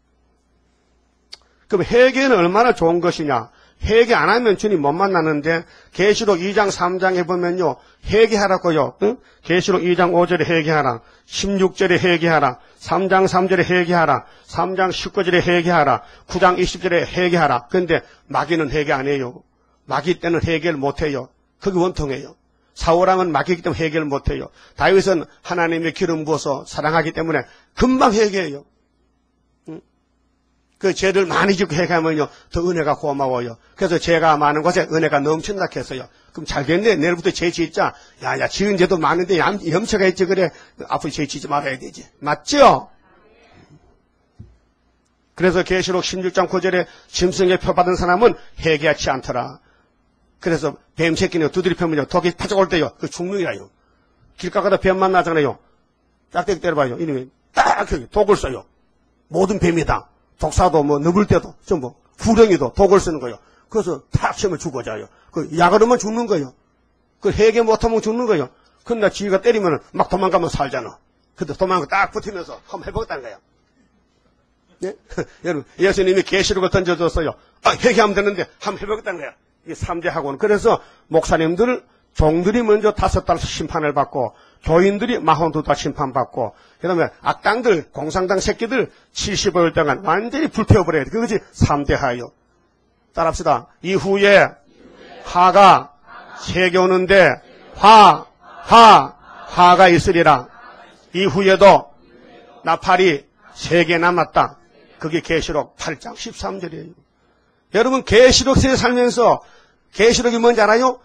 그럼 회개는 얼마나 좋은 것이냐? 회개 안 하면 주님 못 만나는데 계시록 2장 3장에 보면요. 회개하라고요. 응? 계시록 2장 5절에 회개하라. 16절에 회개하라. 3장 3절에 회개하라. 3장 19절에 회개하라. 9장 20절에 회개하라. 그런데 마귀는 회개 안 해요. 마귀 때는 해결 못해요. 그게 원통이에요. 사울왕은 마귀이기 때문에 해결 못해요. 다윗은 하나님의 기름 부어서 사랑하기 때문에 금방 해결해요. 그 죄를 많이 짓고 해결하면요. 더 은혜가 고마워요. 그래서 죄가 많은 곳에 은혜가 넘친다 했어요. 그럼 잘 됐네. 내일부터 죄 짓자. 야, 지은 죄도 많은데 염쳐가 있지 그래. 앞으로 죄 짓지 말아야 되지. 맞죠? 그래서 계시록 16장 9절에 짐승의 표 받은 사람은 회개하지 않더라. 그래서 뱀 새끼는 두드리 펴면요. 독이 파져 올 때요. 그 죽는이라요. 길 가다가 뱀 만나잖아요. 짝대기 때려봐요. 이놈이 딱 독을 써요. 모든 뱀이다. 독사도 뭐 너블 때도 전부 후령이도 독을 쓰는 거예요. 그래서 탁 치면 죽어져요. 그 약으로만 죽는 거예요. 그 해결 못하면 죽는 거예요. 근데 지가 때리면 막 도망가면 살잖아. 근데 도망가 딱 붙으면서 한번 해보겠다는 거야. 예? 여러분 예수님이 계시록을 던져줬어요. 회개하면 되는데 한번 해보겠다는 거야. 이 3대 학원. 그래서 목사님들, 종들이 먼저 5달 심판을 받고, 교인들이 42달 심판받고, 그 다음에 악당들, 공산당 새끼들 75일 동안 완전히 불태워버려야 돼. 그것이 3대 하요. 따라합시다. 이후에 하가 세계 오는데 화가 있으리라. 이후에도 나팔이 3개 남았다. 그게 계시록 8장 13절이에요. 여러분 계시록서에 살면서 계시록이 뭔지 알아요?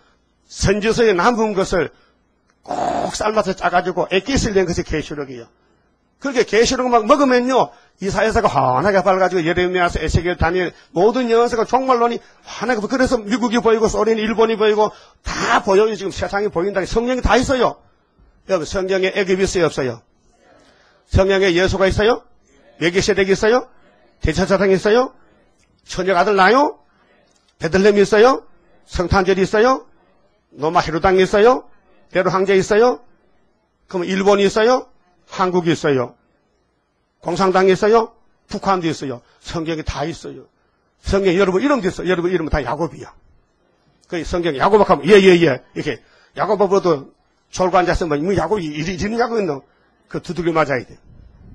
선지서에 남은 것을 꼭 삶아서 짜가지고 액기스를 낸 것이 계시록이에요. 그렇게 계시록 막 먹으면요, 이사야서가 환하게 밝아지고 예레미야서, 에스겔, 다니엘 모든 예언서가 종말론이 환하게, 그래서 미국이 보이고 소련, 일본이 보이고 다 보여요. 지금 세상이 보인다. 성경이 다 있어요. 여러분, 성경에 애굽이 있어요, 없어요? 성경에 예수가 있어요? 멜기세덱이 있어요? 대천사당이 있어요? 천역 아들 나요? 베들레헴이 있어요? 성탄절이 있어요? 로마 헤로당이 있어요? 베로 황제 있어요? 그럼 일본이 있어요? 한국이 있어요? 공산당이 있어요? 북한도 있어요? 성경에 다 있어요. 성경에 여러분 이름도 있어요. 여러분 이름은 다 야곱이야. 그 성경에 야곱아 하면 예예예 이렇게 야곱아보도 졸고 앉았으면 뭐 야곱이 이런 야곱은 그 두들겨 맞아야 돼.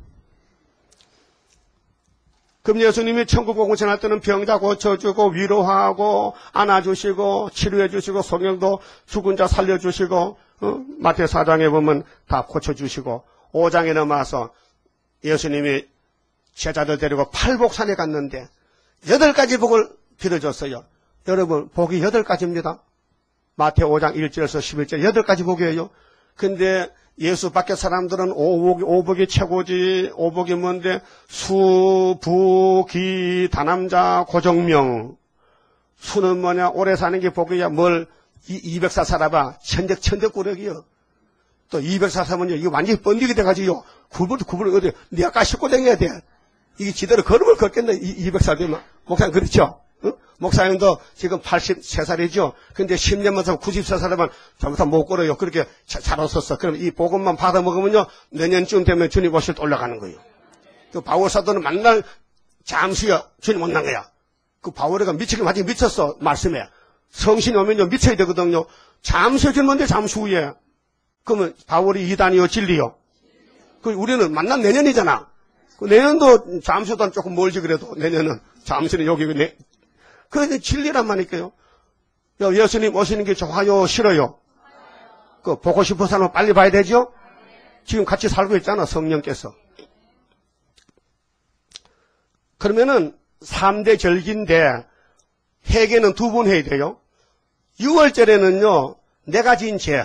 그럼 예수님이 천국 공생할 때는 병자 고쳐주고 위로하고 안아주시고 치료해주시고 성령도 죽은 자 살려주시고 마태 4장에 보면 다 고쳐주시고 5장에 넘어와서 예수님이 제자들 데리고 팔복산에 갔는데 8가지 복을 빌어줬어요. 여러분 복이 8가지입니다. 마태 5장 1절에서 11절 8가지 복이에요. 근데 예수 밖에 사람들은 오복이 최고지. 오복이 뭔데? 수, 부, 기, 다남자, 고정명. 수는 뭐냐? 오래 사는 게 복이야. 뭘 200살 살아봐. 천적구력이요. 또 200살 살면요. 이거 완전히 번지게 돼가지고요. 구불 어디 내가 까 싣고 다녀야 돼. 이게 지대로 걸음을 걷겠네. 200살 되면. 목사님 그렇죠? 응? 목사님도 지금 83살이죠. 근데 10년만 살면 90살 살면 잘못하면 못 걸어요. 그렇게 잘 왔었어. 그럼 이 복음만 받아 먹으면요. 내년쯤 되면 주님 오실 때 올라가는 거예요. 그 바울 사도는 만날 잠시요. 주님 못 난 거야. 그 바울이가 미치긴 완전히 미쳤어. 말씀에. 성신이 오면요. 미쳐야 되거든요. 잠시 주님 온데 잠시 후에. 그러면 바울이 이단이요. 진리요. 그 우리는 만난 내년이잖아. 그 내년도 잠시보다는 조금 멀지 그래도 내년은. 잠시는 여기 그래서 진리란 말이니까요. 예수님 오시는 게 좋아요, 싫어요? 그 보고 싶은 사람은 빨리 봐야 되죠? 지금 같이 살고 있잖아, 성령께서. 그러면은 3대 절기인데 회개는 2번 해야 돼요. 6월절에는요, 내가 진 죄.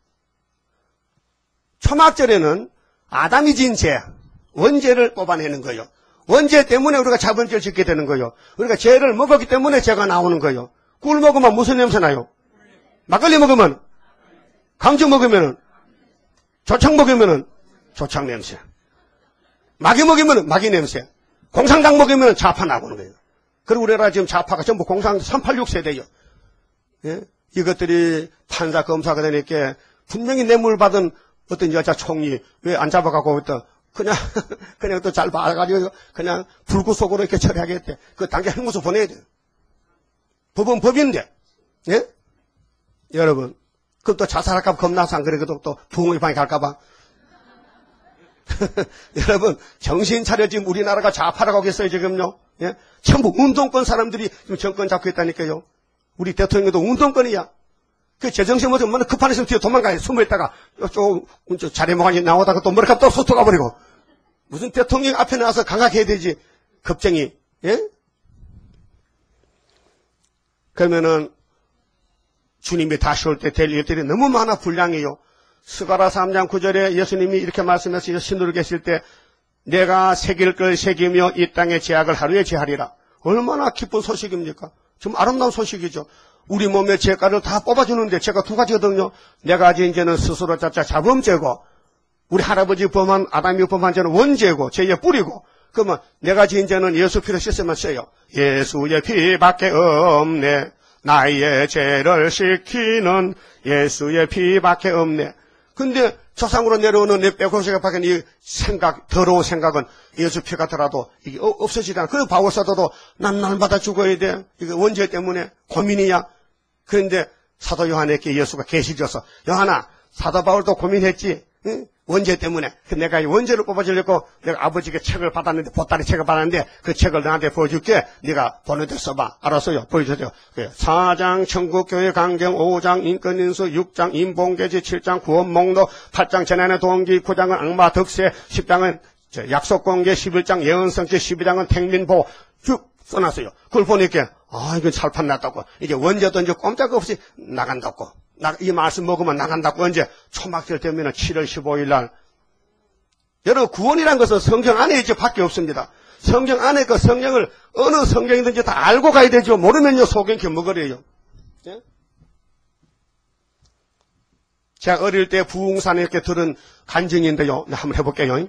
초막절에는 아담이 진 죄, 원죄를 뽑아내는 거예요. 원죄 때문에 우리가 자본죄를 짓게 되는 거예요. 우리가 죄를 먹었기 때문에 죄가 나오는 거예요. 꿀 먹으면 무슨 냄새 나요? 막걸리 먹으면, 강주 먹으면, 조청 먹으면 조청 냄새. 마귀 먹으면 마귀 냄새. 공상당 먹으면 좌파 나오는 거예요. 그리고 우리나라 지금 좌파가 전부 공상 386 세대예요. 예? 이것들이 판사 검사가 되니까 분명히 뇌물 받은 어떤 여자 총리 왜 안 잡아가고 있다. 그냥 또 잘 봐가지고, 그냥 불구속으로 이렇게 처리하겠대. 그 당장 형무소 보내야 돼. 법은 법인데, 예? 여러분, 그럼 또 자살할까봐 겁나서 안 그래도 또 부흥의 방에 갈까봐. 여러분, 정신 차려 지금 우리나라가 좌파라고 하겠어요, 지금요? 예? 전부 운동권 사람들이 지금 정권 잡고 있다니까요. 우리 대통령도 운동권이야. 그 제정신 못해 뭐 급한 있으면 뒤에 도망가요. 숨어있다가 자리 모가지 나오다가 또 머리카락 또 쏟아가 버리고. 무슨 대통령 앞에 나와서 강하게 해야 되지. 겁쟁이. 예? 그러면은 주님이 다시 올 때 될 일들이 너무 많아 불량해요. 스가랴 3장 9절에 예수님이 이렇게 말씀해서 신으로 계실 때 내가 새길 걸 새기며 이 땅의 죄악을 하루에 제하리라. 얼마나 기쁜 소식입니까? 좀 아름다운 소식이죠. 우리 몸의 죄가를 다 뽑아주는데 죄가 2가지거든요. 4가지 이제는 스스로 잡자 자범죄고 우리 할아버지 범한 아담이 범한 죄는 원죄고 죄의 뿌리고 그러면 4가지 이제는 예수 피로 씻으면 써요. 예수의 피밖에 없네. 나의 죄를 씻기는 예수의 피밖에 없네. 근데 조상으로 내려오는 내 빼고생각 밖에 이 생각, 더러운 생각은 예수 피 같더라도 이게 없어지잖아. 그래서 바울 사도도 난 날마다 죽어야 돼. 이게 원죄 때문에 고민이야. 그런데 사도 요한에게 예수가 계시 줘서 요한아, 사도 바울도 고민했지. 응? 원죄 때문에. 내가 이 원죄를 뽑아주려고 내가 아버지께 책을 받았는데, 보따리 책을 받았는데 그 책을 너한테 보여줄게. 네가 번호대 써봐. 알았어요. 보여주세요. 4장 천국교회 강경, 5장 인권인수, 6장 인본계지, 7장 구원목록, 8장 재난의 동기, 9장은 악마 덕세, 10장은 약속공개, 11장 예언성취, 12장은 택민보 쭉 써놨어요. 그걸 보니까 이건 살판 났다고. 이제 원죄도 이제 꼼짝없이 나간다고. 이 말씀 먹으면 나간다고. 언제 초막절 되면 7월 15일 날 여러분, 구원이란 것은 성경 안에 있지 밖에 없습니다. 성경 안에 그 성경을 어느 성경이든지 다 알고 가야 되죠. 모르면요, 속은 겨먹으려요. 예? 제가 어릴 때 부흥산에 이렇게 들은 간증인데요. 한번 해볼게요.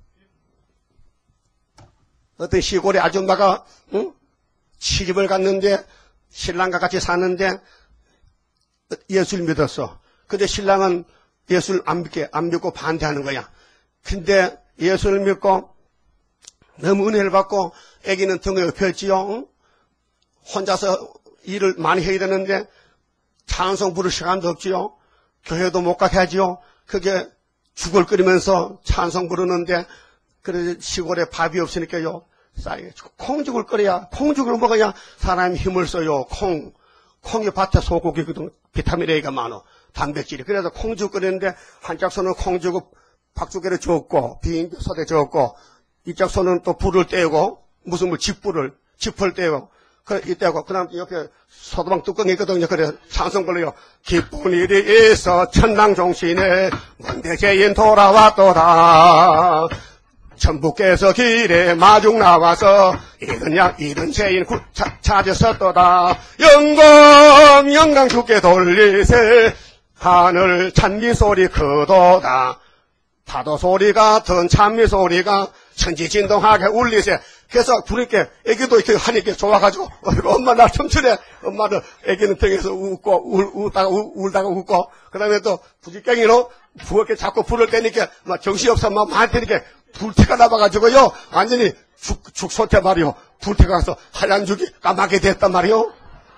어떤 시골의 아줌마가, 시집을 갔는데, 신랑과 같이 사는데, 예수를 믿었어. 근데 신랑은 예수를 안 믿고 반대하는 거야. 근데 예수를 믿고 너무 은혜를 받고 아기는 등에 업혔지요. 혼자서 일을 많이 해야 되는데 찬송 부를 시간도 없지요. 교회도 못 가게 하지요. 그게 죽을 끓이면서 찬송 부르는데 그래 시골에 밥이 없으니까요. 콩죽을 끓여야 콩죽을 먹어야 사람이 힘을 써요. 콩이 밭에 소고기거든. 비타민 A가 많아. 단백질이. 그래서 콩죽 끓이는데 한짝 손은 콩죽을 박주개를 젓고 비행기소대 젓고 이쪽 손은 또 불을 떼고 무슨 집을 떼고 이때고 그다음 옆에 소도망 뚜껑이 있거든요. 그래 찬송 불러요. 기쁜 일이 있어 천당 종신에 원대제인 돌아왔도다. 천부께서 길에 마중 나와서 이른 죄인 찾으셨도다. 영광 주께 돌리세 하늘 찬미 소리 크도다. 파도 소리 같은 찬미 소리가 천지진동하게 울리세. 그래서 부르니까 애기도 이렇게 하니까 좋아가지고 엄마 나 춤추래. 엄마는 애기는 등에서 울다가 웃고 그 다음에 또 부지깽이로 부엌에 자꾸 불을 떼니까 막 정신없어 막 많이 떼니까 불태가 나와가지고요 완전히 죽소태 말이요. 불태가 가서 하얀 죽이 까맣게 됐단 말이요.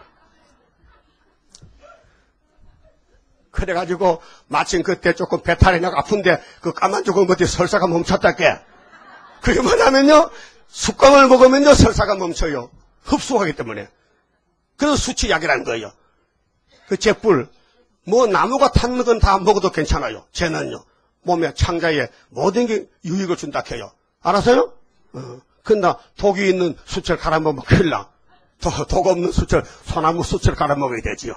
그래가지고 마침 그때 조금 배탈이 나고 아픈데 그 까만 죽은 것이 설사가 멈췄다께. 그게 뭐냐면요 숯광을 먹으면요 설사가 멈춰요. 흡수하기 때문에. 그래서 수치약이라는 거예요. 그 잿불 뭐 나무가 탔는 건 다 먹어도 괜찮아요. 쟤는요 몸에 창자에 모든 게 유익을 준다 해요. 알았어요? 근데 독이 있는 수철 갈아 먹으면 큰일 나. 독 없는 수철 소나무 수철 갈아 먹어야 되지요.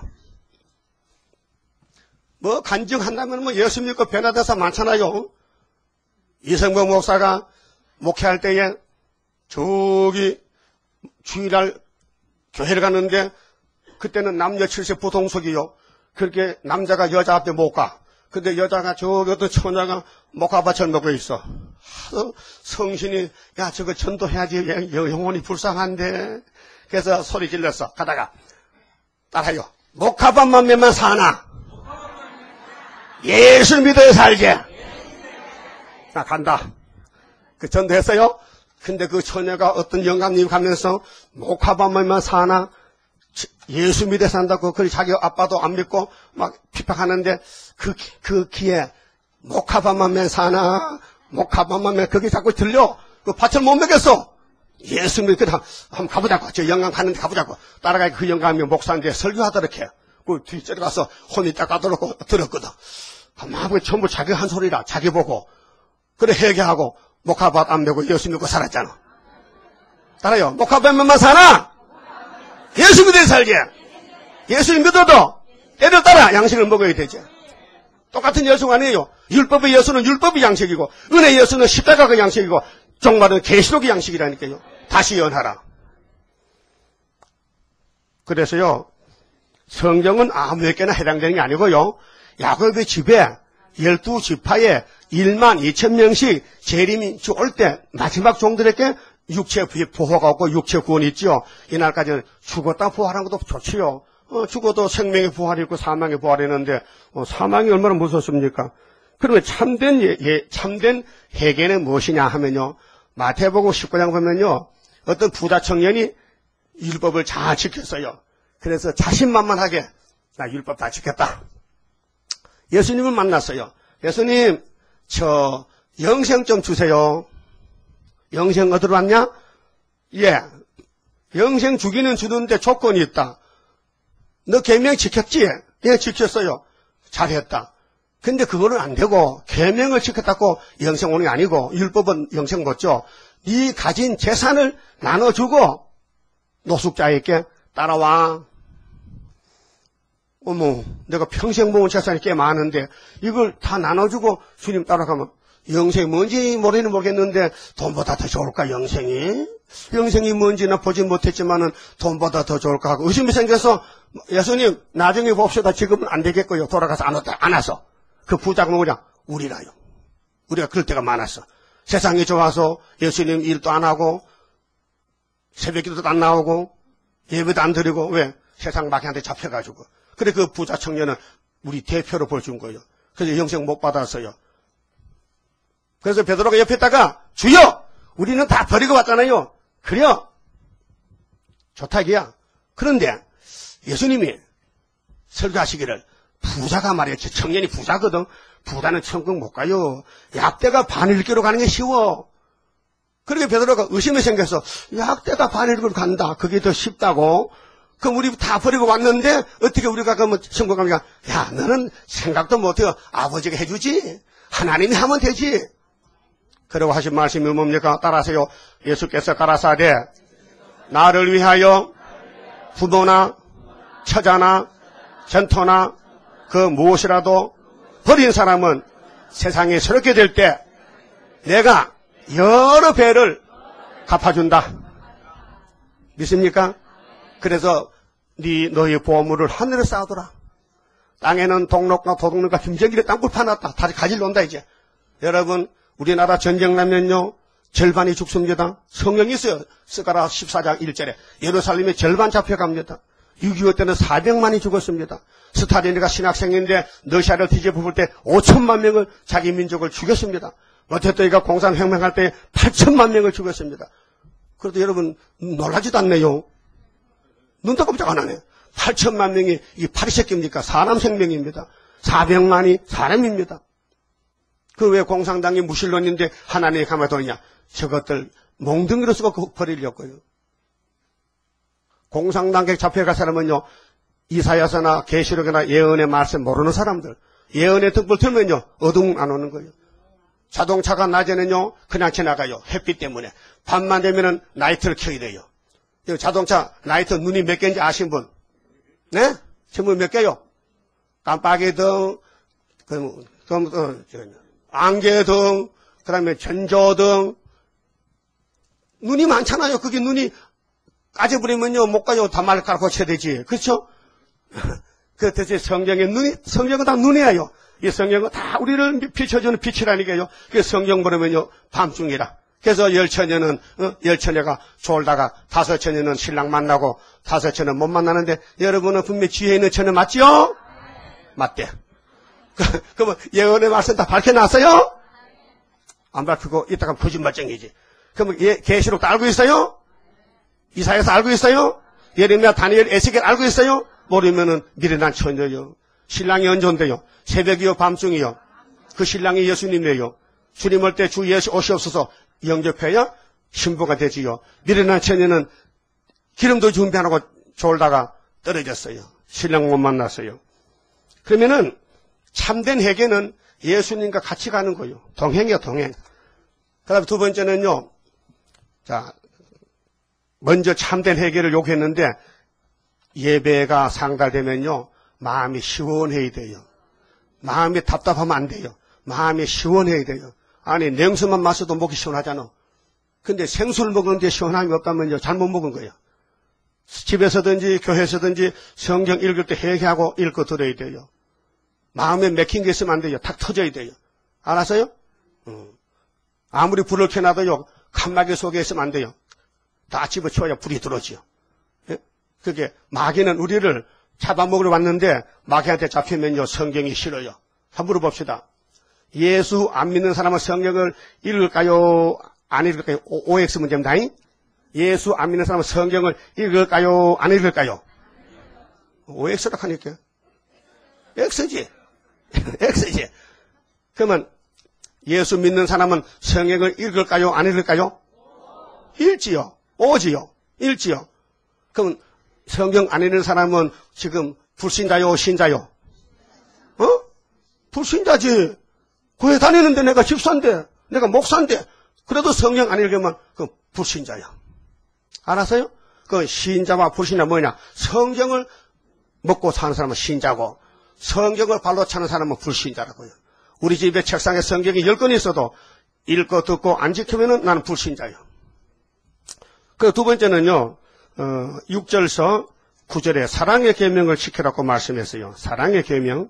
뭐 간증한다면 뭐 예수 믿고 변화돼서 많잖아요. 이성범 목사가 목회할 때에 저기 주일날 교회를 갔는데 그때는 남녀 70 부동석이요. 그렇게 남자가 여자 앞에 못 가. 근데 여자가 저기 어떤 처녀가 목화밭을 먹고 있어. 성신이 야 저거 전도해야지 영혼이 불쌍한데. 그래서 소리 질렀어. 가다가 따라요. 목화밭만 몇만 사나. 예수 믿어야 살게. 자 간다. 그 전도했어요. 근데 그 처녀가 어떤 영감님이 가면서 목화밭만 사나 예수 믿어 산다고 그리 자기 아빠도 안 믿고 막 핍박하는데 그 귀에 목화밭만 사나 목화밭만 그게 자꾸 들려. 그 밭을 못 먹겠어. 예수 믿고 한번 가보자고. 저 영감 가는데 가보자고. 따라가니까 그 영감이 목사인데 설교하도록 해. 그 뒤쪽에 가서 혼이 딱 가도록 들었거든. 아마 전부 자기 한 소리라 자기 보고 그래 회개하고 목화밭 안 메고 예수 믿고 살았잖아. 따라요. 목화밭만 사나 예수 믿어 살게. 예수 믿어도 때를 따라 양식을 먹어야 되지. 똑같은 예수가 아니에요. 율법의 예수는 율법의 양식이고 은혜의 예수는 십자가의 양식이고 종말은 계시록의 양식이라니까요. 다시 연하라. 그래서요 성경은 아무에게나 해당되는 게 아니고요. 야곱의 집에 12지파에 12,000명씩 재림이 올 때 마지막 종들에게 육체 부활가 없고 육체 구원이 있죠. 이날까지는 죽었다 부활한 것도 좋지요. 죽어도 생명의 부활이 있고 사망의 부활이 있는데 사망이 얼마나 무섭습니까? 그러면 참된 회개는 무엇이냐 하면요. 마태복음 19장 보면요. 어떤 부자 청년이 율법을 잘 지켰어요. 그래서 자신만만하게 나 율법 다 지켰다. 예수님을 만났어요. 예수님 저 영생 좀 주세요. 영생 어디로 왔냐? 예. 영생 주기는 주는데 조건이 있다. 너 계명 지켰지? 예, 지켰어요. 잘했다. 근데 그거는 안 되고 계명을 지켰다고 영생 오는 게 아니고 율법은 영생 못 줘. 네 가진 재산을 나눠주고 노숙자에게 따라와. 어머, 내가 평생 모은 재산이 꽤 많은데 이걸 다 나눠주고 주님 따라가면 영생이 뭔지 모르겠는데 돈보다 더 좋을까 영생이? 영생이 뭔지는 보지 못했지만은 돈보다 더 좋을까 하고 의심이 생겨서 예수님 나중에 봅시다. 지금은 안 되겠고요. 돌아가서 안 와서. 그 부자가 뭐냐? 우리라요. 우리가 그럴 때가 많았어. 세상이 좋아서 예수님 일도 안 하고 새벽기도도 안 나오고 예배도 안 드리고 왜? 세상 마귀한테 잡혀가지고. 그래 그 부자 청년은 우리 대표로 보여준 거예요. 그래서 영생 못 받았어요. 그래서 베드로가 옆에 있다가 주여! 우리는 다 버리고 왔잖아요. 그래요. 좋다 이게야. 그런데 예수님이 설교하시기를 부자가 말이야. 청년이 부자거든. 부자는 천국 못 가요. 약대가 바늘기로 가는 게 쉬워. 그렇게 베드로가 의심이 생겨서 약대가 바늘기로 간다. 그게 더 쉽다고. 그럼 우리 다 버리고 왔는데 어떻게 우리가 그러면 천국 갑니까? 야 너는 생각도 못해요. 아버지가 해주지. 하나님이 하면 되지. 그러고 하신 말씀이 뭡니까? 따라하세요. 예수께서 가라사대 나를 위하여 부도나 처자나 전토나 그 무엇이라도 버린 사람은 세상에 새롭게 될 때 내가 여러 배를 갚아준다. 믿습니까? 그래서 너희 보물을 하늘에 쌓아둬라. 땅에는 동록과 도둑놈과 김정일의 땅굴 파놨다. 다시 가지러 온다 이제. 여러분 우리나라 전쟁 나면요 절반이 죽습니다. 성경이 있어요. 스가랴 14장 1절에 예루살렘의 절반 잡혀갑니다. 6.25 때는 400만이 죽었습니다. 스탈린이가 신학생인데 러시아를 뒤집어볼 때 5천만 명을 자기 민족을 죽였습니다. 모태또이가 공산혁명할 때 8천만 명을 죽였습니다. 그래도 여러분 놀라지도 않네요. 눈도 깜짝 안 하네. 8천만 명이 이게 파리새끼입니까? 사람 생명입니다. 400만이 사람입니다. 그 왜 공산당이 무신론인데 하나님이 가만두느냐? 저것들 몽둥이로 쓰고 버리려고요. 공산당에 잡혀갈 사람은요, 이사야서나 계시록이나 예언의 말씀 모르는 사람들, 예언의 등불 틀면요, 어둠 안 오는 거예요. 자동차가 낮에는요, 그냥 지나가요. 햇빛 때문에. 밤만 되면은 라이트를 켜야 돼요. 자동차 라이트 눈이 몇 개인지 아신 분? 네? 전부 몇 개요? 깜빡이등, 안개등, 그 다음에 전조등. 눈이 많잖아요. 그게 눈이 까져버리면요, 못 가요. 다 말가루 고쳐야 되지. 그렇죠? 그 대체 성경은 다 눈이에요. 이 성경은 다 우리를 비춰주는 빛이라니까요. 그 성경 보려면요, 밤중이라. 그래서 열처녀가 졸다가 다섯처녀는 신랑 만나고 다섯처녀는 못 만나는데 여러분은 분명히 뒤에 있는 처녀 맞죠? 맞대. 그러면 예언의 말씀 다 밝혀놨어요? 안 밝히고 이따가 거짓말쟁이지. 그러면 계시록도 알고 있어요? 이사야서 알고 있어요? 예레미야, 다니엘, 에스겔 알고 있어요? 모르면은 미련한 처녀요. 신랑이 언제 온대요? 새벽이요, 밤중이요. 그 신랑이 예수님이에요. 주님 올 때 주 예수 오시옵소서 영접해야 신부가 되지요. 미련한 처녀는 기름도 준비 안 하고 졸다가 떨어졌어요. 신랑 못 만났어요. 그러면은 참된 회개는 예수님과 같이 가는 거예요. 동행이요, 동행. 그 다음에 두 번째는요, 자, 먼저 참된 회개를 요구했는데 예배가 상달되면요, 마음이 시원해야 돼요. 마음이 답답하면 안 돼요. 마음이 시원해야 돼요. 아니, 냉수만 마셔도 목이 시원하잖아. 근데 생수를 먹는데 시원함이 없다면요, 잘못 먹은 거예요. 집에서든지 교회에서든지 성경 읽을 때 회개하고 읽고 들어야 돼요. 마음에 맥힌 게 있으면 안 돼요. 탁 터져야 돼요. 알았어요? 아무리 불을 켜놔도요, 칸막이 속에 있으면 안 돼요. 다 집어치워야 불이 들어오지요. 예? 그게 마귀는 우리를 잡아먹으러 왔는데 마귀한테 잡히면요, 성경이 싫어요. 한번 물어봅시다. 예수 안 믿는 사람은 성경을 읽을까요? 안 읽을까요? OX 문제입니다. 예수 안 믿는 사람은 성경을 읽을까요? 안 읽을까요? OX라 하니까. X지. X지. 그러면 예수 믿는 사람은 성경을 읽을까요? 안 읽을까요? 읽지요. 오지요. 읽지요. 그럼 성경 안 읽는 사람은 지금 불신자요? 신자요? 불신자지. 교회 다니는데 내가 집사인데, 내가 목사인데, 그래도 성경 안 읽으면 그 불신자야. 알았어요? 그 신자와 불신자 뭐냐? 성경을 먹고 사는 사람은 신자고, 성경을 발로 차는 사람은 불신자라고요. 우리 집에 책상에 성경이 10권 있어도 읽고 듣고 안 지키면은 나는 불신자예요. 그 두 번째는요, 6절서 9절에 사랑의 계명을 지키라고 말씀했어요. 사랑의 계명.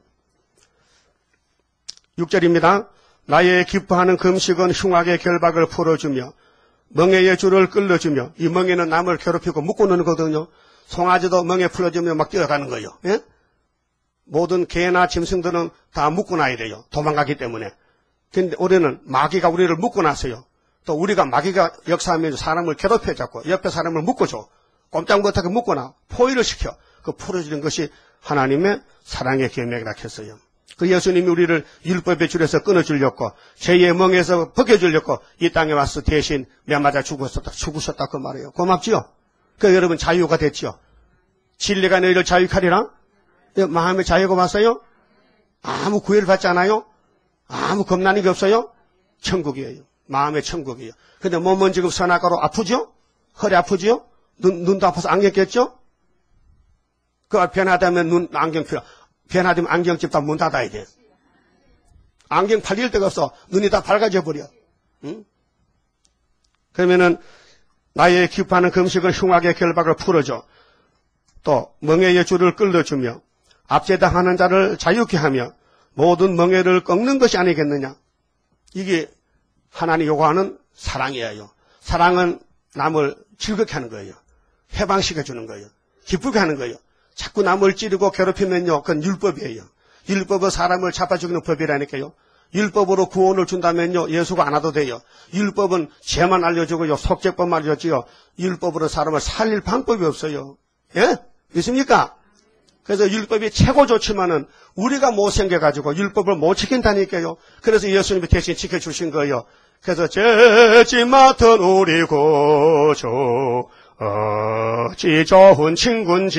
6절입니다. 나의 기뻐하는 금식은 흉악의 결박을 풀어주며 멍에의 줄을 끌어주며, 이 멍에는 남을 괴롭히고 묶고 노는 거거든요. 송아지도 멍에 풀어주며 막 뛰어가는 거예요. 예? 모든 개나 짐승들은 다 묶고 나야 돼요. 도망가기 때문에. 근데 우리는 마귀가 우리를 묶고 났어요. 또 우리가 마귀가 역사하면서 사람을 괴롭혀 잡고 옆에 사람을 묶어줘. 꼼짝 못하게 묶거나 포위를 시켜. 그 풀어주는 것이 하나님의 사랑의 계명이라 했어요. 그 예수님이 우리를 율법의 줄에서 끊어주려고, 죄의 멍에서 벗겨주려고 이 땅에 와서 대신 매 맞아 죽으셨다 그 말이에요. 고맙지요? 그 여러분 자유가 됐지요? 진리가 너희를 자유하리라? 마음의 자유가 왔어요? 아무 구애를 받지 않아요? 아무 겁나는 게 없어요? 천국이에요. 마음의 천국이에요. 근데 몸은 지금 선악과로 아프죠? 허리 아프죠? 눈도 아파서 안경 꼈죠? 그 변하다면 눈 안경 필요. 변하다면 안경집 다 문 닫아야 돼. 안경 팔릴 데가 없어. 눈이 다 밝아져 버려. 응? 그러면은 나의 기뻐하는 금식은 흉악의 결박을 풀어줘. 또 멍에의 줄을 끌어주며 압제당하는 자를 자유케 하며 모든 멍에를 꺾는 것이 아니겠느냐. 이게 하나님 요구하는 사랑이에요. 사랑은 남을 즐겁게 하는 거예요. 해방시켜주는 거예요. 기쁘게 하는 거예요. 자꾸 남을 찌르고 괴롭히면요, 그건 율법이에요. 율법은 사람을 잡아 죽이는 법이라니까요. 율법으로 구원을 준다면요, 예수가 안 와도 돼요. 율법은 죄만 알려주고요, 속죄법만 알려주고요. 율법으로 사람을 살릴 방법이 없어요. 예? 믿습니까? 그래서 율법이 최고 좋지만은 우리가 못생겨가지고 율법을 못 지킨다니까요. 그래서 예수님이 대신 지켜주신 거예요. 그래서 죄짐 맡은 우리 구주 어찌 좋은 친구인지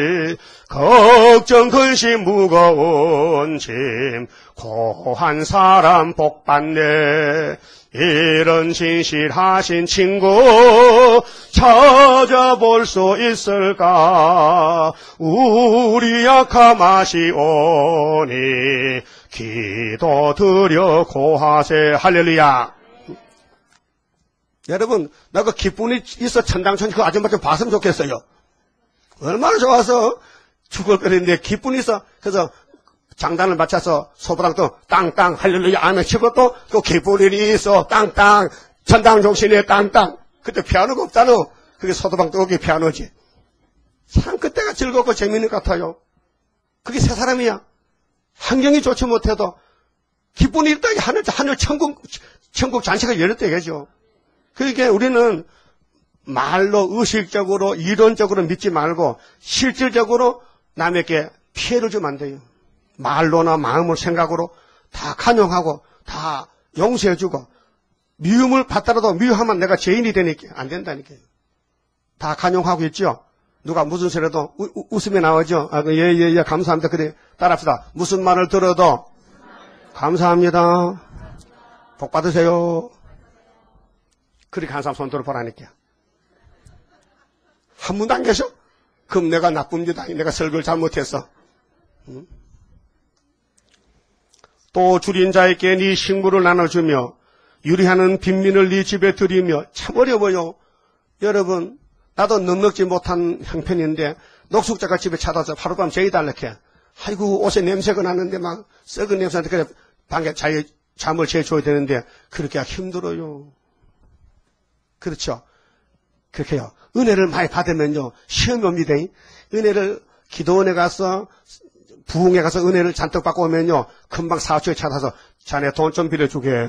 걱정 근심 무거운 짐 고한 사람 복 받네. 이런 진실하신 친구 찾아볼 수 있을까. 우리 약함 아시오니 기도드려 고하세. 할렐루야. 여러분, 나 그 기쁨이 있어 천당천지 그 아줌마 좀 봤으면 좋겠어요. 얼마나 좋아서 죽을 거리는데 기쁨이 있어. 그래서 장단을 맞춰서 소부랑도 땅땅 할렐루야 아멘 치고 또 기쁨이 있어 땅땅 천당 종신에 땅땅. 그때 피아노가 없잖아. 그게 소도방도 거기 피아노지. 참 그때가 즐겁고 재미있는 것 같아요. 그게 새 사람이야. 환경이 좋지 못해도 기쁨이 있다. 하늘 천국 잔치가 열렸다 이거죠. 그러니까 우리는 말로 의식적으로 이론적으로 믿지 말고 실질적으로 남에게 피해를 주면 안 돼요. 말로나 마음을 생각으로 다 간용하고 다 용서해주고 미움을 받더라도 미워하면 내가 죄인이 되니까 안 된다니까요. 다 간용하고 있죠. 누가 무슨 소리라도 웃음이 나오죠. 예, 감사합니다. 그래 따라합시다. 무슨 말을 들어도 감사합니다. 복 받으세요. 그렇게 한 사람 손 들어보라니까. 한 분도 안 계셔? 그럼 내가 나쁩니다. 내가 설교를 잘못했어. 응? 또 줄인 자에게 네 식물을 나눠주며 유리하는 빈민을 네 집에 들이며. 참 어려워요. 여러분, 나도 넉넉지 못한 형편인데 녹숙자가 집에 찾아서 하룻밤 재이달라해. 아이고 옷에 냄새가 나는데 막 썩은 냄새한테 그래 방에 잠을 재줘야 되는데 그렇게 힘들어요. 그렇죠. 그렇게요. 은혜를 많이 받으면요 시험이 옵니다. 은혜를 기도원에 가서 부흥에 가서 은혜를 잔뜩 받고 오면요 금방 사초에 찾아서 자네 돈 좀 빌려주게.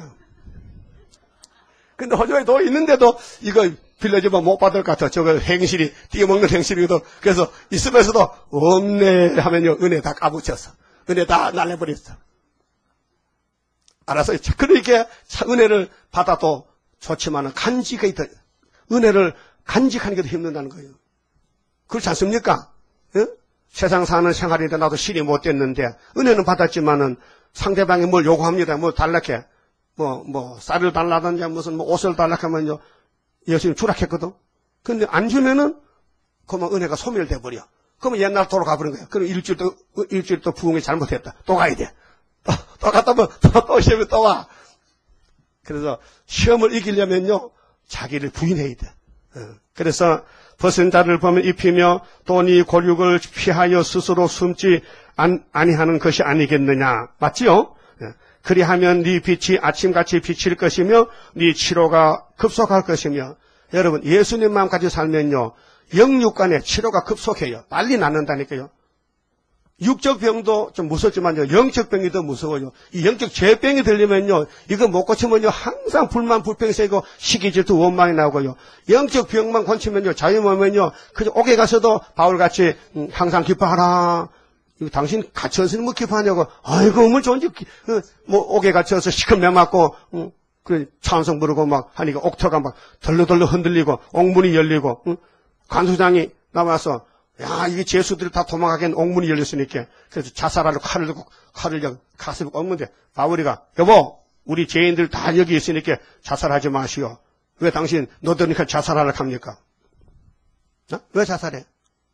근데 호주에 돈 있는데도 이거 빌려주면 못 받을 것 같아. 저거 행실이 띄어먹는 행실이거든. 그래서 있으면서도 없네 하면요 은혜 다 까붙였어. 은혜 다 날려버렸어. 알았어요. 그러니까 은혜를 받아도 좋지만은 간직이 있다. 은혜를 간직하는 게 더 힘든다는 거예요. 그렇지 않습니까? 예? 세상 사는 생활인데 나도 실이 못 됐는데 은혜는 받았지만은 상대방이 뭘 요구합니다. 뭐 달라해. 뭐 쌀을 달라든지 무슨 뭐 옷을 달라하면요 예수님 주락했거든. 근데 안 주면은 그러면 은혜가 소멸돼 버려. 그러면 옛날 돌아가 버린 거야. 그럼 일주일 또 부흥이 잘못했다. 또 가야 돼. 또 갔다 오면 또 시험에 또 와. 그래서 시험을 이기려면요, 자기를 부인해야 돼. 그래서 벗은 자를 보면 입히며 또 네 골육을 피하여 스스로 숨지 아니하는 것이 아니겠느냐. 맞지요? 그리하면 네 빛이 아침같이 비칠 것이며 네 치료가 급속할 것이며. 여러분, 예수님 마음 가지고 살면요, 영육간에 치료가 급속해요. 빨리 낫는다니까요. 육적 병도 좀 무섭지만요, 영적 병이 더 무서워요. 이 영적 죄병이 들리면요, 이거 못 고치면요, 항상 불만, 불평이 생기고, 시기, 질투, 원망이 나오고요. 영적 병만 고치면요, 자유하면요, 그저 옥에 가서도 바울같이, 항상 기뻐하라. 이거 당신 갇혀서 뭐 기뻐하냐고, 아이고, 뭐 좋은지, 뭐, 옥에 갇혀서 시커매 맞고, 그 찬송 부르고 막 하니까 옥터가 막 덜러덜러 흔들리고, 옥문이 열리고, 간수장이 나와서, 야, 이게 죄수들이 다 도망가기엔 옥문이 열렸으니까. 그래서 자살하려고 칼을 들고, 칼을 가슴에 꺾는데, 바울이가, 여보, 우리 죄인들 다 여기 있으니까 자살하지 마시오. 왜 당신, 너들이니까 자살하려고 합니까? 왜 자살해?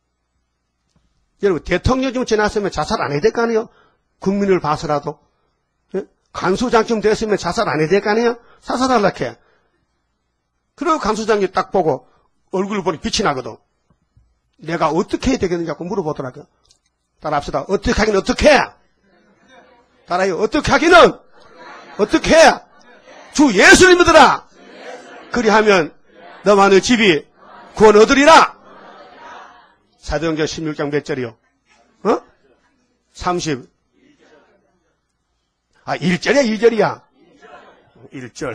여러분, 대통령 좀 지났으면 자살 안 해야 될 거 아니에요? 국민을 봐서라도. 예? 간수장쯤 됐으면 자살 안 해야 될 거 아니에요? 자살하려고 해. 그리고 간수장이 딱 보고, 얼굴을 보니 빛이 나거든. 내가 어떻게 해야 되겠느냐고 물어보더라고요. 따라합시다. 어떻게 하기는 어떻게 해? 따라요. 어떻게 하기는 어떻게 해? 주 예수를 믿으라. 그리하면 너와 너 집이 구원 얻으리라. 사도행전 16장 몇 절이요? 30. 1절이야, 2절이야? 1절.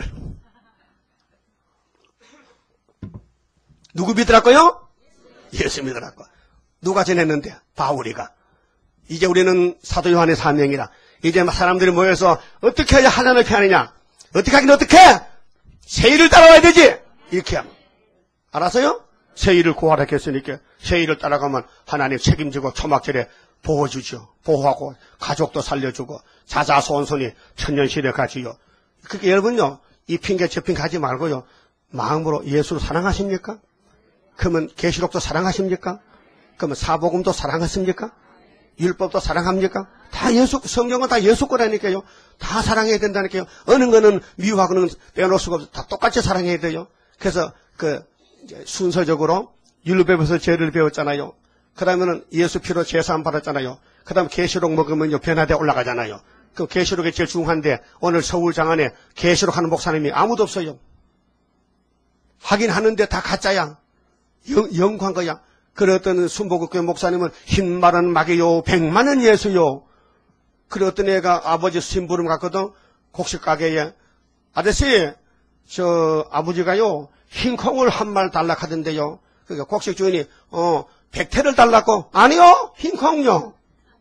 누구 믿으라고요? 예수 믿으라고. 누가 전했는데? 바울이가. 이제 우리는 사도 요한의 사명이라. 이제 사람들이 모여서 어떻게 해야 하나님을 피하느냐? 어떻게 하긴 어떻게 해? 세일을 따라와야 되지? 이렇게 하면. 알았어요? 세일을 고하라고 했으니까 세일을 따라가면 하나님 책임지고 초막절에 보호주죠. 보호하고 가족도 살려주고 자자손손이 천년시대 가지요. 그게 여러분요, 이 핑계 저 핑계 하지 말고요, 마음으로 예수를 사랑하십니까? 그러면 계시록도 사랑하십니까? 그러면 사복음도 사랑하십니까? 율법도 사랑합니까? 다 예수, 성경은 다 예수 거라니까요. 다 사랑해야 된다니까요. 어느 거는 미워하고는 빼놓을 수가 없어. 다 똑같이 사랑해야 돼요. 그래서 이제 순서적으로 율법에서 죄를 배웠잖아요. 그 다음에는 예수 피로 제사함 받았잖아요. 그 다음 계시록 먹으면요, 변화돼 올라가잖아요. 그 계시록이 제일 중요한데 오늘 서울 장안에 계시록 하는 목사님이 아무도 없어요. 하긴 하는데 다 가짜야. 영광 거야. 그래 어떤 순복음교회 목사님은 흰 말은 막이요, 백만은 예수요. 그래 어떤 애가 아버지 심부름 갔거든. 곡식 가게에. 아저씨, 저 아버지가요, 흰 콩을 한 말 달라 하던데요. 그러니까 곡식 주인이 백태를 달라고. 아니요, 흰 콩요.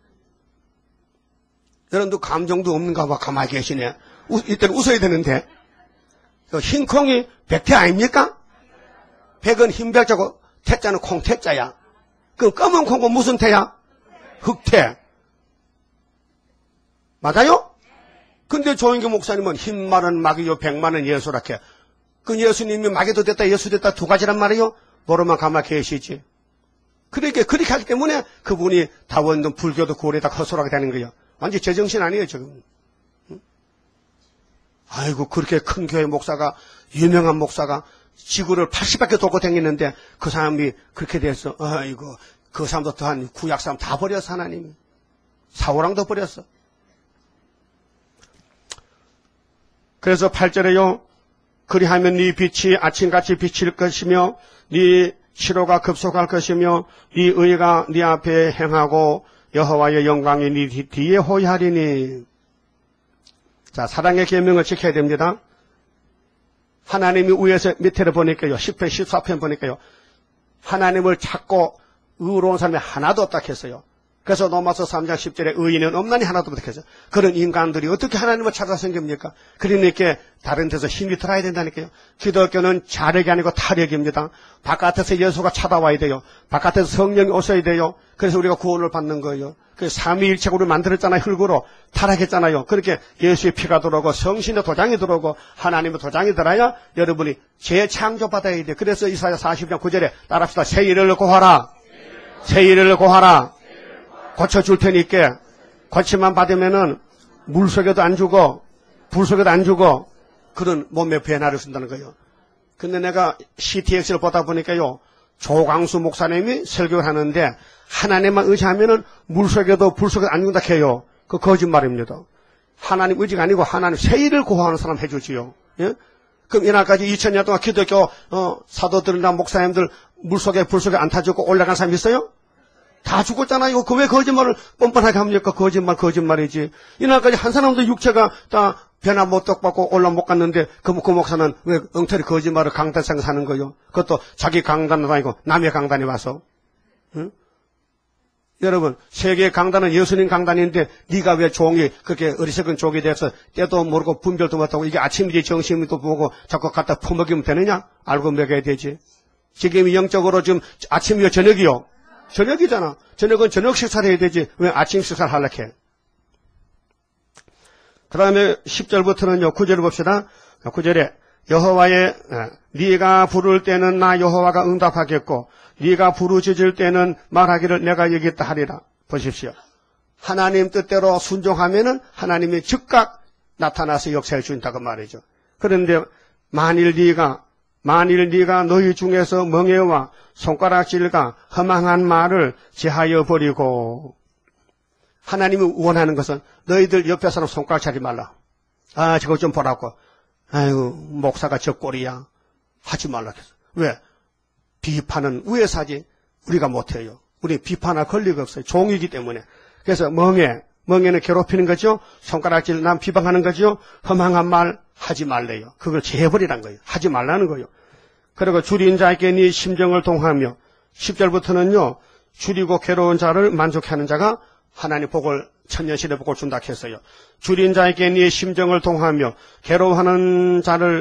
여러분도 감정도 없는가 봐. 가만히 계시네. 이때는 웃어야 되는데. 흰 콩이 백태 아닙니까? 백은 흰백자고 태자는 콩태자야. 그럼 검은 콩은 무슨 태야? 흑태. 맞아요? 근데 조인규 목사님은 흰 말은 막이요, 백만은 예수라케. 그 예수님이 막이도 됐다, 예수 됐다 두 가지란 말이요. 모르면 가만히 계시지. 그렇게 하기 때문에 그분이 다원도 불교도 고래다 헛소리하게 되는 거예요. 완전 제정신 아니에요, 지금. 아이고, 그렇게 큰 교회 목사가, 유명한 목사가 지구를 80바퀴 돌고 다니는데 그 사람이 그렇게 돼서, 아이고, 그 사람도 더한 구약 사람 다 버렸어, 하나님이. 사우랑도 버렸어. 그래서 8절에요. 그리하면 네 빛이 아침같이 비칠 것이며 네 치료가 급속할 것이며 네 의가 네 앞에 행하고 여호와의 영광이 네 뒤에 호위하리니. 자, 사랑의 계명을 지켜야 됩니다. 하나님이 위에서 밑에를 보니까요, 10편, 14편 보니까요, 하나님을 찾고 의로운 사람이 하나도 없다 했어요. 그래서 로마서 3장 10절에 의인은 없나니 하나도 없다 했어요. 그런 인간들이 어떻게 하나님을 찾아 생깁니까? 그러니까 다른 데서 힘이 들어야 된다니까요. 기독교는 자력이 아니고 타력입니다. 바깥에서 예수가 찾아와야 돼요. 바깥에서 성령이 오셔야 돼요. 그래서 우리가 구원을 받는 거예요. 그래서 삼위일체로 만들었잖아요. 흙으로 타락했잖아요. 그렇게 예수의 피가 들어오고 성신의 도장이 들어오고 하나님의 도장이 들어야 여러분이 재창조받아야 돼요. 그래서 이사야 40장 9절에 따라합시다. 새 일을 고하라. 새 일을 고하라. 고쳐줄 테니까 고침만 받으면은 물 속에도 안 죽어, 불 속에도 안 죽어. 그런 몸의 변화를 쓴다는 거예요. 근데 내가 CTX를 보다 보니까요, 조광수 목사님이 설교를 하는데 하나님만 의지하면은 물 속에도 불 속에도 안 죽는다 해요. 그 거짓말입니다. 하나님 의지가 아니고 하나님 세일을 구하는 사람 해주지요. 예? 그럼 이날까지 2000년 동안 기독교 사도들이나 목사님들 물 속에 불 속에 안 타죽고 올라간 사람 있어요? 다 죽었잖아요. 그 왜 거짓말을 뻔뻔하게 합니까? 거짓말이지. 이날까지 한 사람도 육체가 다 변화 못 받고 올라 못 갔는데 그 목사는 왜 엉터리 거짓말을 강단상 사는 거요? 그것도 자기 강단도 아니고 남의 강단에 와서. 응? 여러분, 세계 강단은 예수님 강단인데 네가 왜 종이 그렇게 어리석은 종이 돼서 때도 모르고 분별도 못하고 이게 아침이지 정신도 보고 자꾸 갖다 퍼먹이면 되느냐? 알고 먹여야 되지. 지금 영적으로 지금 아침이요 저녁이요? 저녁이잖아. 저녁은 저녁 식사를 해야 되지. 왜 아침 식사를 하려고 해? 그 다음에 10절부터는요. 9절 봅시다. 9절에 여호와의 네가 부를 때는 나 여호와가 응답하겠고 네가 부르짖을 때는 말하기를 내가 여기있다 하리라. 보십시오. 하나님 뜻대로 순종하면은 하나님이 즉각 나타나서 역사해 준다고 말이죠. 그런데 만일 네가 너희 중에서 멍에와 손가락질과 허망한 말을 제하여 버리고, 하나님이 원하는 것은 너희들 옆에 사람 손가락 차지 말라. 아, 저거 좀 보라고. 아이고, 목사가 저 꼴이야. 하지 말라 했어. 왜? 비판은 위에서 하지 우리가 못해요. 우리 비판할 권리가 없어요. 종이기 때문에. 그래서 멍에는 괴롭히는 거죠. 손가락질 남 비방하는 거죠. 허망한 말 하지 말래요. 그걸 제해버리란 거예요. 하지 말라는 거예요. 그리고 줄인 자에게 네 심정을 동하며, 10절부터는요. 줄이고 괴로운 자를 만족해 하는 자가 하나님 복을 천년시대 복을 준다 했어요. 줄인 자에게 네 심정을 동하며 괴로워하는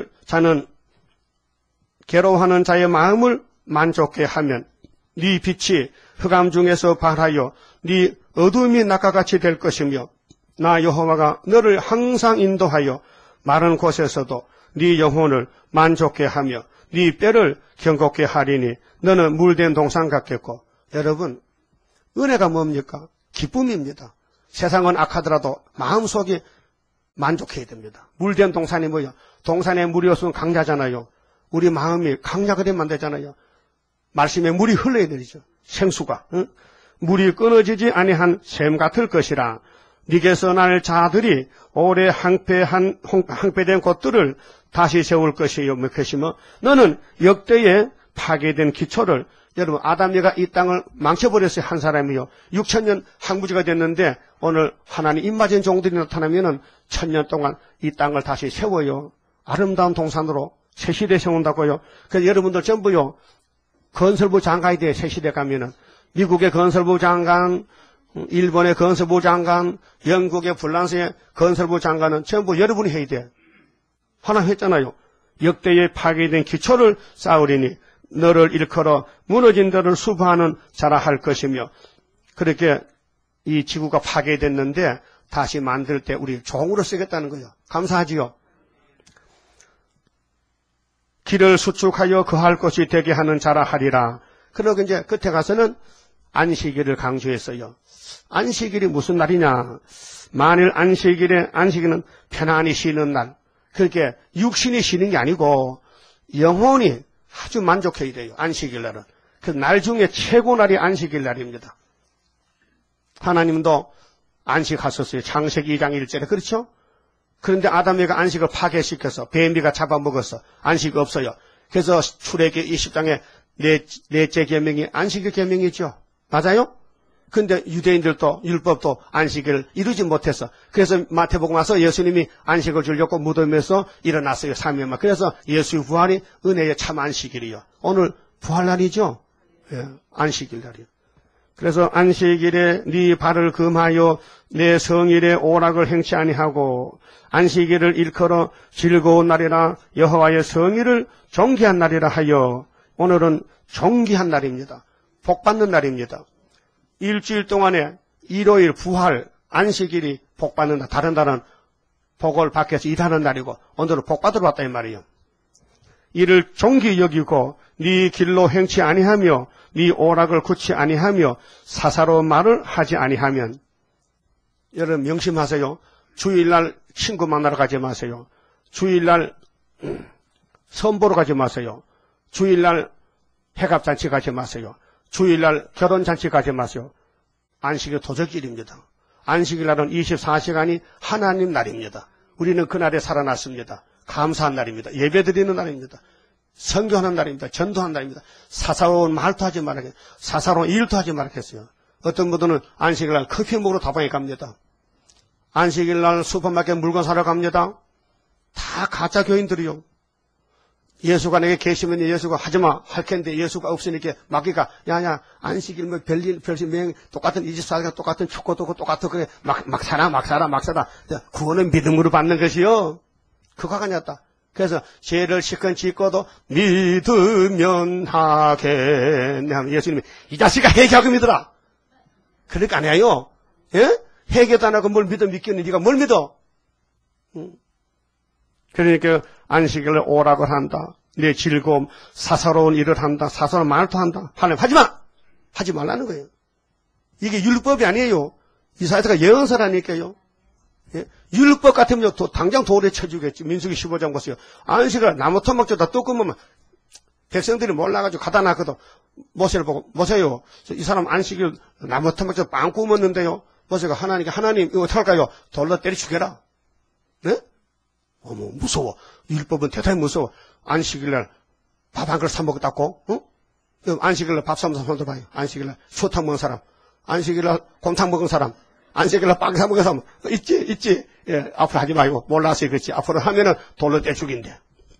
자의 마음을 만족해 하면 네 빛이 흑암 중에서 발하여 네 어둠이 낮과 같이 될 것이며 나 여호와가 너를 항상 인도하여 마른 곳에서도 네 영혼을 만족해 하며 네 뼈를 경곡게 하리니 너는 물된 동산 같겠고. 여러분, 은혜가 뭡니까? 기쁨입니다. 세상은 악하더라도 마음속에 만족해야 됩니다. 물된 동산이 뭐예요? 동산에 물이 없으면 강자잖아요. 우리 마음이 강자가 되면 안 되잖아요. 말씀에 물이 흘러야 되죠. 생수가. 응? 물이 끊어지지 아니한 샘 같을 것이라. 네게서 날 자들이 오래 항폐된 곳들을 다시 세울 것이요. 너는 역대에 파괴된 기초를, 여러분, 아담이가 이 땅을 망쳐버렸어요. 한 사람이요. 6000년 항구지가 됐는데 오늘 하나님 입맞은 종들이 나타나면은 1000년 동안 이 땅을 다시 세워요. 아름다운 동산으로 새 시대 세운다고요. 그래서 여러분들 전부요. 건설부 장관이 돼. 새 시대 가면은 미국의 건설부 장관, 일본의 건설부 장관, 영국의 프랑스의 건설부 장관은 전부 여러분이 해야 돼. 하나 했잖아요. 역대에 파괴된 기초를 쌓으리니 너를 일컬어 무너진 데를 수부하는 자라 할 것이며. 그렇게 이 지구가 파괴됐는데 다시 만들 때 우리 종으로 쓰겠다는 거예요. 감사하지요. 길을 수축하여 거할 것이 되게 하는 자라 하리라. 그러고 이제 끝에 가서는 안식일을 강조했어요. 안식일이 무슨 날이냐? 만일 안식일은 편안히 쉬는 날. 그렇게 육신이 쉬는 게 아니고 영혼이 아주 만족해야 돼요. 안식일 날은. 그 날 중에 최고 날이 안식일 날입니다. 하나님도 안식하셨어요. 창세기 2장 1절에. 그렇죠? 그런데 아담이가 안식을 파괴시켜서 뱀비가 잡아먹었어. 안식이 없어요. 그래서 출애기 20장에 넷째 계명이 안식일 계명이죠. 맞아요? 근데 유대인들도 율법도 안식일을 이루지 못했어. 그래서 마태복음 와서 예수님이 안식을 주려고 무덤에서 일어났어요. 3일만. 그래서 예수의 부활이 은혜의 참 안식일이요. 오늘 부활날이죠. 예, 안식일 날이요. 그래서 안식일에 네 발을 금하여 내 성일에 오락을 행치 아니하고 안식일을 일컬어 즐거운 날이라 여호와의 성일을 존귀한 날이라 하여. 오늘은 존귀한 날입니다. 복받는 날입니다. 일주일 동안에 일요일 부활 안식일이 복받는 날. 다른 날은 복을 받기 위해서 일하는 날이고 오늘은 복받으러 왔다 이 말이에요. 이를 존귀 여기고 네 길로 행치 아니하며 네 오락을 굳지 아니하며 사사로운 말을 하지 아니하면. 여러분 명심하세요. 주일날 친구 만나러 가지 마세요. 주일날 선보러 가지 마세요. 주일날 회갑잔치 가지 마세요. 주일날 결혼잔치 가지 마세요. 안식일 도적일입니다. 안식일날은 24시간이 하나님 날입니다. 우리는 그날에 살아났습니다. 감사한 날입니다. 예배드리는 날입니다. 선교하는 날입니다. 전도하는 날입니다. 사사로운 말도 하지 말아요. 사사로운 일도 하지 말겠어요. 어떤 분들은 안식일날 커피 먹으러 다방에 갑니다. 안식일날 슈퍼마켓 물건 사러 갑니다. 다 가짜 교인들이요. 예수가 내게 계시면 예수가 하지마 할 텐데 예수가 없으니까 마귀가 야야 안식일 뭐 별일 명 똑같은 24시간 똑같은 축구도 똑같은 그래 막 살아 구원은 믿음으로 받는 것이요. 그거가 아니었다. 그래서 죄를 시큰 짓고도 믿으면 하겠네 하면 예수님이 이 자식아 회개하고 믿어라. 그러니까 아니에요. 예? 회개도 안 하고 뭘 믿겠니? 네가 뭘 믿어? 그러니까 안식일을 오라고 한다. 내 즐거움, 사사로운 일을 한다. 사사로운 말도 한다. 하나님 하지마! 하지 말라는 거예요. 이게 율법이 아니에요. 이사야서가 예언서라니까요. 예? 율법 같으면 당장 돌에 쳐주겠지. 민수기 15장 보세요. 안식을 나무 토막져다 뚜껑 백성들이 몰라가지고 가다 놨거든. 모세를 보고 모세요. 이 사람 안식일 나무 토막져 빵 구웠는데요. 모세가 하나님 이거 어떡할까요? 돌로 때려 죽여라. 네? 어머 무서워. 율법은 대단히 무서워. 안식일날 밥 한 그릇 사 먹었다고? 응? 안식일날 밥 사 먹은 사람도 봐요. 안식일날 소탕 먹은 사람, 안식일날 곰탕 먹은 사람, 안식일날 빵 사 먹은 사람 있지. 예, 앞으로 하지 말고 몰라서 그렇지. 앞으로 하면은 돌로 떼 죽인대.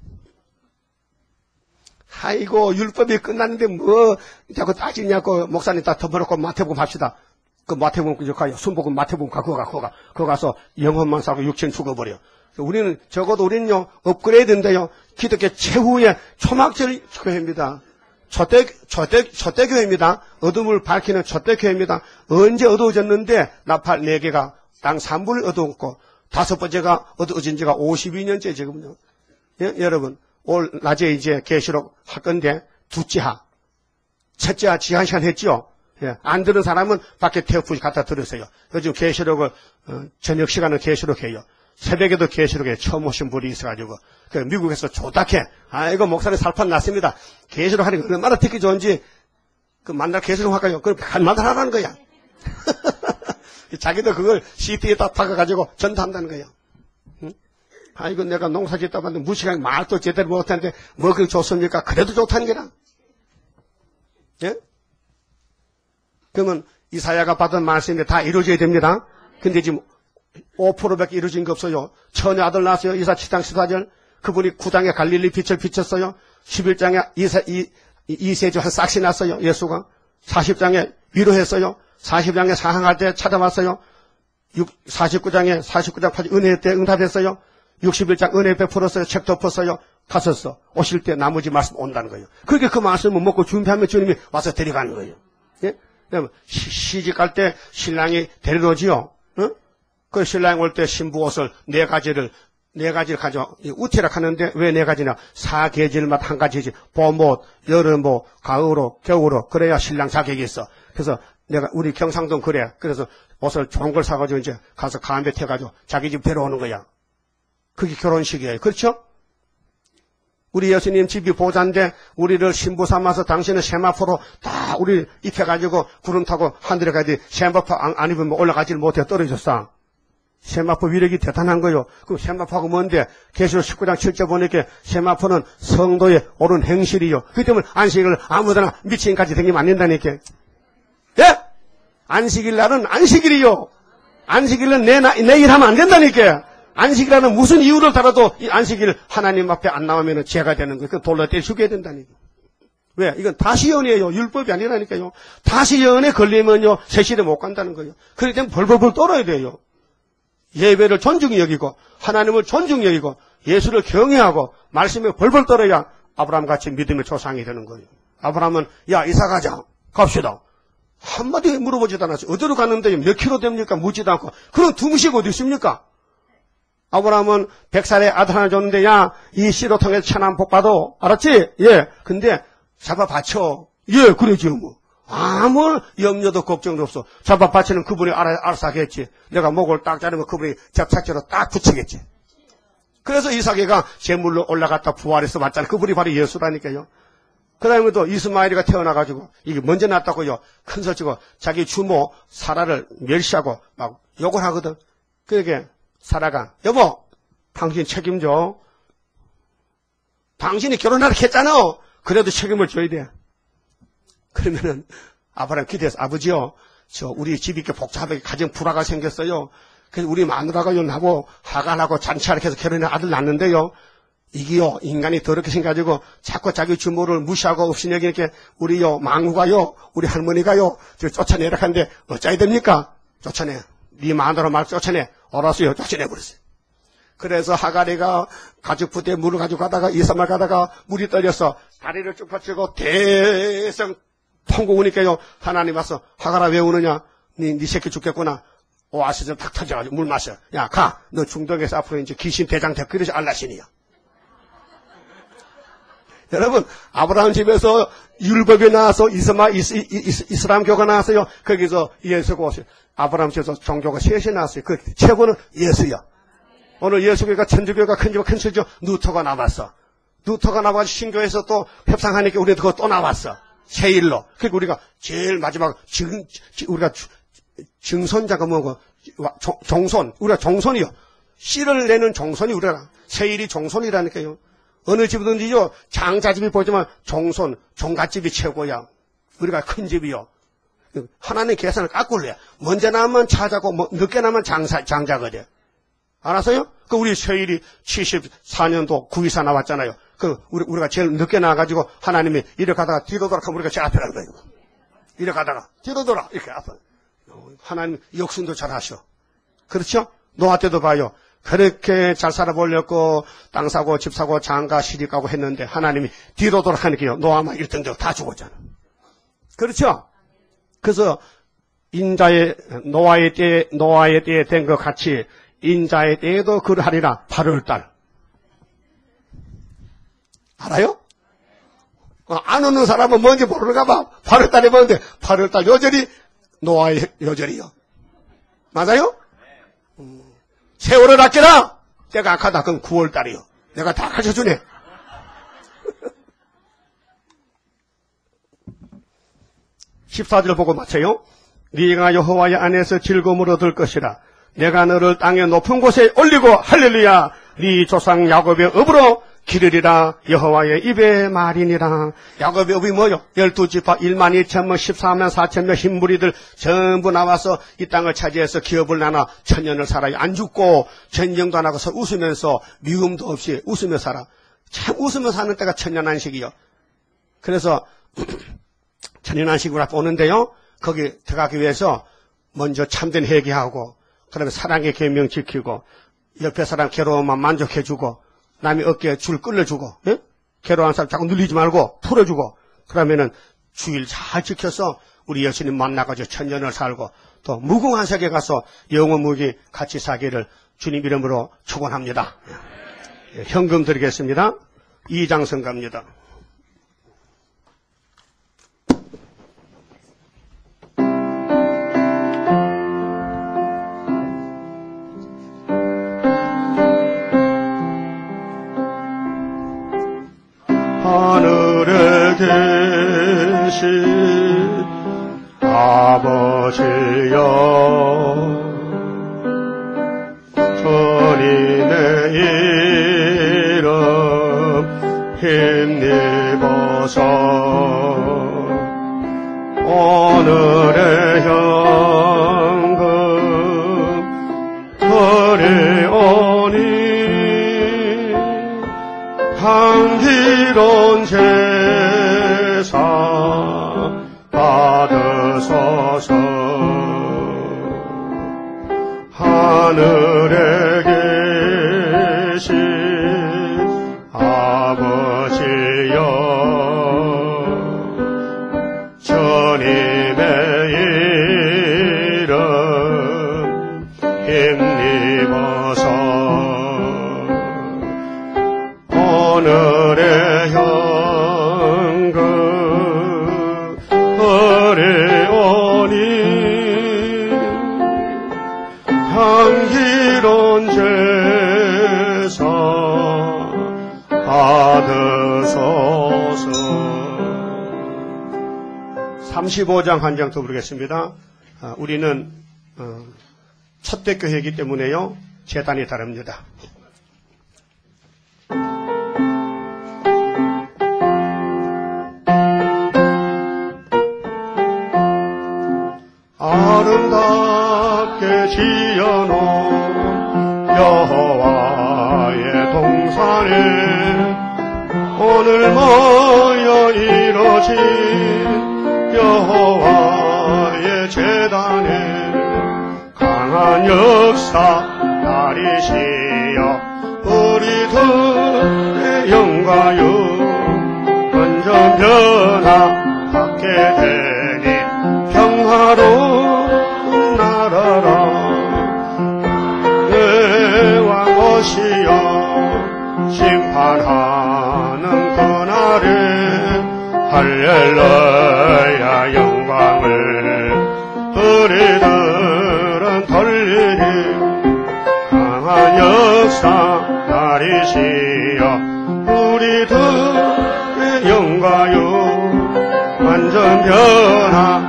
아이고 율법이 끝났는데 뭐 자꾸 따지냐고 목사님 다 덮어놓고 마태복음 합시다. 그 마태복음 가요. 순복음 마태복음 그거 가서 영혼만 사고 육체는 죽어버려. 우리는 적어도 우리는요 업그레이드인데요 기독교 최후의 초막절 교회입니다. 촛대 교회입니다. 어둠을 밝히는 촛대 교회입니다. 언제 어두워졌는데 나팔 4개가 땅 3분을 어두웠고 5번째가 어두워진 지가 52년째 지금요. 예? 여러분 올 낮에 이제 계시록 할 건데 두째하 첫째하 지한 시간 했죠. 예, 안 들은 사람은 밖에 테이프 갖다 들으세요. 요즘 계시록을 저녁 시간은 계시록해요. 새벽에도 계시록에 처음 오신 분이 있어가지고 그 미국에서 조닥해. 아이고 목사님 살판 났습니다. 계시록 하니까 얼마나 듣기 좋은지 그 만날 계시록 할까요? 그걸 한마디 하라는 거야. 자기도 그걸 CD에다 박아가지고 전도한다는 거야. 응? 아이고 내가 농사 짓다 봤는데 무시간에 말도 제대로 못하는데 뭐 그렇게 좋습니까? 그래도 좋다는 거라. 예? 그러면 이사야가 받은 말씀이 다 이루어져야 됩니다. 근데 지금 5%밖에 이루어진 게 없어요. 처녀 아들 낳았어요. 이사 7장 14절. 그분이 9장에 갈릴리 빛을 비쳤어요. 11장에 이세주 한 싹시 났어요. 예수가. 40장에 위로했어요. 40장에 사항할 때 찾아왔어요. 49장 8절 은혜 때 응답했어요. 61장 은혜 베풀었어요. 책 덮었어요. 갔었어. 오실 때 나머지 말씀 온다는 거예요. 그렇게 그 말씀을 먹고 준비하면 주님이 와서 데려가는 거예요. 예? 시집 갈 때 신랑이 데리러 오지요. 응? 그 신랑이 올 때 신부 옷을 4가지를 가져, 우태락 하는데 왜 4가지냐? 4계절마다 한 가지지. 봄옷, 여름옷, 가을옷, 겨울옷. 그래야 신랑 자격이 있어. 그래서 우리 경상도 그래. 그래서 옷을 좋은 걸 사가지고 이제 가서 가운데 태가지고 자기 집 데려오는 거야. 그게 결혼식이에요. 그렇죠? 우리 예수님 집이 보좌인데 우리를 신부 삼아서 당신은 세마포로 다 우리 입혀가지고 구름 타고 하늘에 가야지. 세마포 안 입으면 올라가질 못해 떨어졌어. 세마포 위력이 대단한 거요. 그 세마포가 뭔데? 계시록 19장 7절 보니까 세마포는 성도의 옳은 행실이요. 그렇기 때문에 안식일을 아무데나 미친같이 다니면 안 된다니까. 예? 안식일 날은 안식일이요. 안식일은 내일 하면 안 된다니까. 안식이라는 무슨 이유를 달아도 이 안식일 하나님 앞에 안 나오면 죄가 되는 거예요. 그건 돌로 떼 죽여야 된다니까. 왜? 이건 다시연이에요. 율법이 아니라니까요. 다시연에 걸리면요, 세실에 못 간다는 거예요. 그렇기 때문에 벌벌벌 떨어야 돼요. 예배를 존중히 여기고, 하나님을 존중히 여기고, 예수를 경외하고, 말씀에 벌벌 떨어야 아브라함 같이 믿음의 조상이 되는 거예요. 아브라함은, 야, 이사 가자. 갑시다. 한마디 물어보지도 않았어요. 어디로 가는데 몇 킬로 됩니까? 묻지도 않고. 그런 둥식 어디 있습니까? 아브라함은 100살에 아들 하나 줬는데, 야, 이 씨로 통해서 천한 복 받아. 알았지? 예. 근데 잡아 바쳐. 예, 그러지 뭐. 아무 염려도 걱정도 없어. 잡아바치는 그분이 알아서 하겠지. 내가 목을 딱 자르면 그분이 잡착제로 딱 붙이겠지. 그래서 이삭이가 제물로 올라갔다 부활해서 왔잖아요. 그분이 바로 예수라니까요. 그 다음에 또 이스마엘이가 태어나가지고 이게 먼저 났다고요. 큰 소치고 자기 주모 사라를 멸시하고 막 욕을 하거든. 그러게 사라가 여보 당신 책임져. 당신이 결혼하라 했잖아. 그래도 책임을 져야 돼. 그러면은 아브라함 기대해서 아버지요. 저 우리 집이 이렇게 복잡하게 가정 불화가 생겼어요. 그래서 우리 마누라가요 나고 하간하고 잔치하게 해서 결혼해 아들 낳는데요. 이게요 인간이 더럽게 생겨가지고 자꾸 자기 주모를 무시하고 없이 여기 이렇게 우리요 망후가요 우리 할머니가요 저 쫓아내라 하는데 어찌해야 됩니까? 쫓아내. 네 마누라 말 쫓아내. 알았어요. 쫓아내버렸어요. 그래서 하가리가 가죽 부대에 물을 가지고 가다가 이스마엘 가다가 물이 떨려서 다리를 쭉 뻗치고 대성 통곡 오니까요 하나님 와서 하가라 왜 우느냐? 네 새끼 죽겠구나. 오아시스 탁 터져가지고 물 마셔. 야 가. 너 중동에서 앞으로 이제 귀신 대장 될 그릇이 알라신이야. 여러분 아브라함 집에서 율법이 나와서 이슬람교가 나왔어요. 거기서 예수가 오세요. 아브라함 집에서 종교가 셋이 나왔어요. 그 최고는 예수야. 오늘 예수교회가 천주교회가 큰 천주교 누터가 나왔어. 누터가 나와서 신교에서 또 협상하니까 우리도 그거 또 나왔어. 세일로. 그리고 우리가 제일 마지막 우리가 증손자가 뭐고 종손. 우리가 종손이요. 씨를 내는 종손이 우리가 세일이 종손이라니까요. 어느 집이든지요 장자집이 보지만 종손 종갓집이 최고야. 우리가 큰 집이요. 하나님 계산을 깎을래. 먼저 나면 차자고 늦게 나면 장자가 돼. 알았어요? 그 우리 세일이 74년도 구이사 나왔잖아요. 그 우리가 제일 늦게 나와가지고 하나님이 이렇게 가다가 뒤로 돌아가면 우리가 제일 앞에 가는 거예요. 이렇게 가다가 뒤로 돌아 이렇게 앞에. 하나님 역순도 잘 하셔. 그렇죠? 노아 때도 봐요. 그렇게 잘 살아보려고 땅 사고 집 사고 장가 시집 가고 했는데 하나님이 뒤로 돌아가니까요. 노아만 1등되고 다 죽었잖아. 그렇죠? 그래서 노아의 때에 된 것 같이 인자의 때에도 그러하리라. 8월달. 알아요? 안 오는 사람은 뭔지 모르는가 봐. 8월달에 보는데 8월달 요절이 노아의 요절이요. 맞아요? 세월을 아껴라. 때가 악하다. 그럼 9월달이요. 내가 다 가르쳐주네. (14절) 보고 맞춰요. 네가 여호와의 안에서 즐거움을 얻을 것이라. 내가 너를 땅의 높은 곳에 올리고 할렐루야. 네 조상 야곱의 업으로 기르리라. 여호와의 입의 말이니라. 야곱의 업이 뭐요? 12지파 12,000명 14만 4천명 흰무리들 전부 나와서 이 땅을 차지해서 기업을 나눠 천년을 살아요. 안 죽고 전쟁도 안 하고 웃으면서 미움도 없이 웃으며 살아. 참 웃으며 사는 때가 천년안식이요. 그래서 천년안식으로 앞에 오는데요. 거기 들어가기 위해서 먼저 참된 회개하고 그 다음에 사랑의 계명 지키고 옆에 사람 괴로움만 만족해주고 남이 어깨에 줄 끌려주고 예? 괴로운 사람 자꾸 눌리지 말고 풀어주고 그러면은 주일 잘 지켜서 우리 예수님 만나가지고 천년을 살고 또 무궁한 세계 가서 영원 무기 같이 사기를 주님 이름으로 축원합니다. 예, 현금 드리겠습니다. 2장 성갑니다. 하늘에 계신 아버지여 주님의 이름 힘입어서 오늘의 현금 드리오니 향기로운 제사 받으소서. 하늘에 계신 아버지여 주님의 이름 힘입어서 오늘의 현금 35장 한 장 더 부르겠습니다. 우리는 첫대 교회이기 때문에요. 재단이 다릅니다. 아름답게 지어놓은 여호와의 동산에 오늘 모여 이뤄진 여호와의 제단에 강한 역사 나리시여 우리들의 영광요 완전 변화 받게 되니 평화로운 나라라 내 왕 오시여 심판하는 그날에 할렐루야 영광을 우리들은 돌리니 강한 역사 나리시여 우리들의 영광요 완전 변화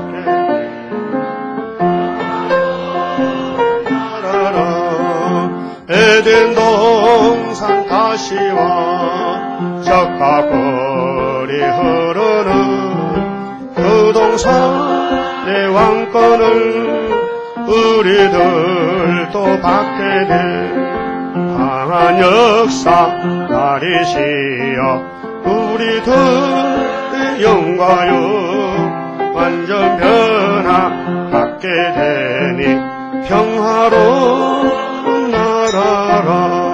에덴 동산 다시와 적합거리 흐르는 그 동산의 왕권을 우리들도 받게 된 강한 역사 나리시여 우리들의 영광요 완전 변화 받게 되니 평화로운 나라라.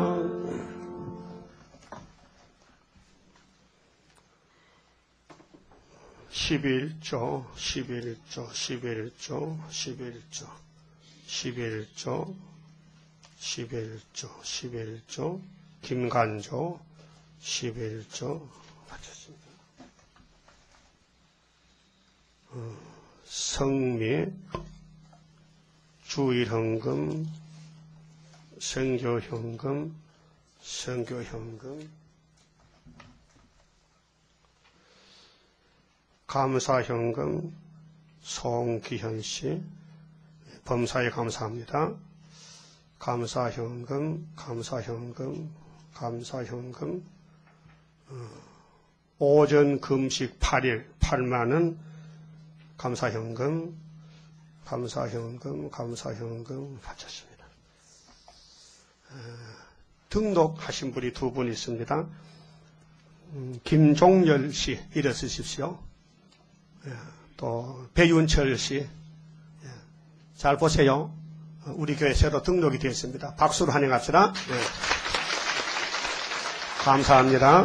11조, 11조, 11조, 11조, 11조, 11조, 11조, 김간조, 11조, 맞췄습니다. 성미, 주일헌금, 선교현금, 선교현금, 감사현금, 송기현씨, 범사에 감사합니다. 감사현금, 감사현금, 감사현금, 오전 금식 8일, 8만원, 감사현금, 감사현금, 감사현금, 바쳤습니다. 등록하신 분이 두 분 있습니다. 김종열 씨, 일어서십시오. 또 배윤철 씨, 잘 보세요. 우리 교회 새로 등록이 되었습니다. 박수로 환영합시다. 감사합니다.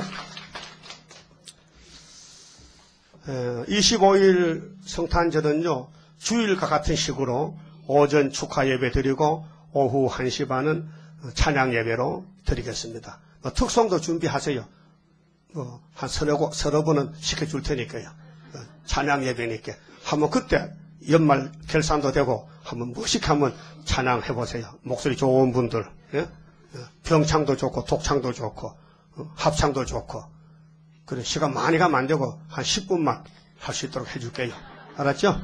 25일 성탄절은요, 주일과 같은 식으로 오전 축하 예배 드리고 오후 1시 반은 찬양 예배로 드리겠습니다. 특송도 준비하세요. 한 서너 번은 시켜줄 테니까요. 찬양 예배니까 한번 그때 연말 결산도 되고 한번 무식 한번 찬양해보세요. 목소리 좋은 분들, 병창도 좋고 독창도 좋고 합창도 좋고 그래 시간 많이 가면 안 되고 한 10분만 할 수 있도록 해줄게요. 알았죠?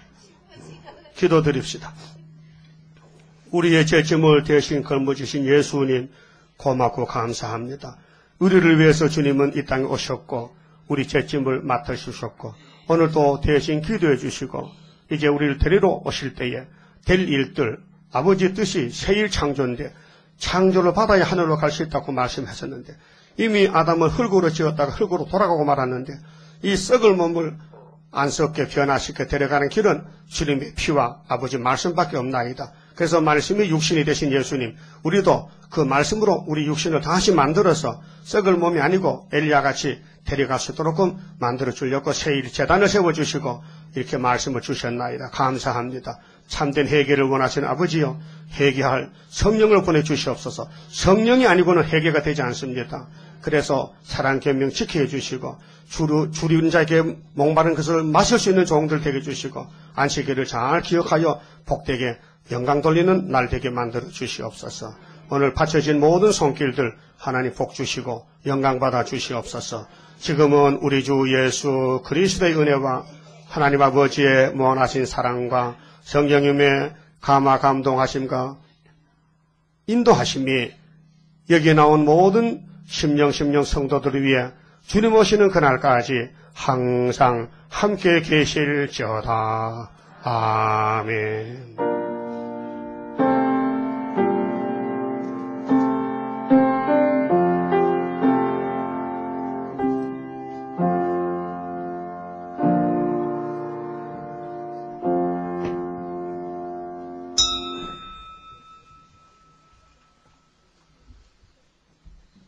기도드립시다. 우리의 죄짐을 대신 걸머지신 예수님 고맙고 감사합니다. 우리를 위해서 주님은 이 땅에 오셨고 우리 죄짐을 맡으셨고 오늘도 대신 기도해 주시고 이제 우리를 데리러 오실 때에 될 일들 아버지 뜻이 새일 창조인데 창조를 받아야 하늘로 갈 수 있다고 말씀하셨는데 이미 아담은 흙으로 지었다가 흙으로 돌아가고 말았는데 이 썩을 몸을 안썩게 변화시켜 데려가는 길은 주님의 피와 아버지 말씀밖에 없나이다. 그래서 말씀이 육신이 되신 예수님 우리도 그 말씀으로 우리 육신을 다시 만들어서 썩을 몸이 아니고 엘리야같이 데려갈 수 있도록 만들어 주려고 새일 제단을 세워주시고 이렇게 말씀을 주셨나이다. 감사합니다. 참된 회개를 원하시는 아버지여 회개할 성령을 보내주시옵소서. 성령이 아니고는 회개가 되지 않습니다. 그래서 사랑 계명 지켜 주시고 주리운 자에게 목마른 것을 마실 수 있는 종들 되게 주시고 안식일을 잘 기억하여 복되게 영광 돌리는 날 되게 만들어 주시옵소서. 오늘 바쳐진 모든 손길들 하나님 복 주시고 영광 받아 주시옵소서. 지금은 우리 주 예수 그리스도의 은혜와 하나님 아버지의 무한하신 사랑과 성령님의 감화 감동하심과 인도하심이 여기에 나온 모든 심령 성도들을 위해 주님 오시는 그날까지 항상 함께 계실지어다. 아멘.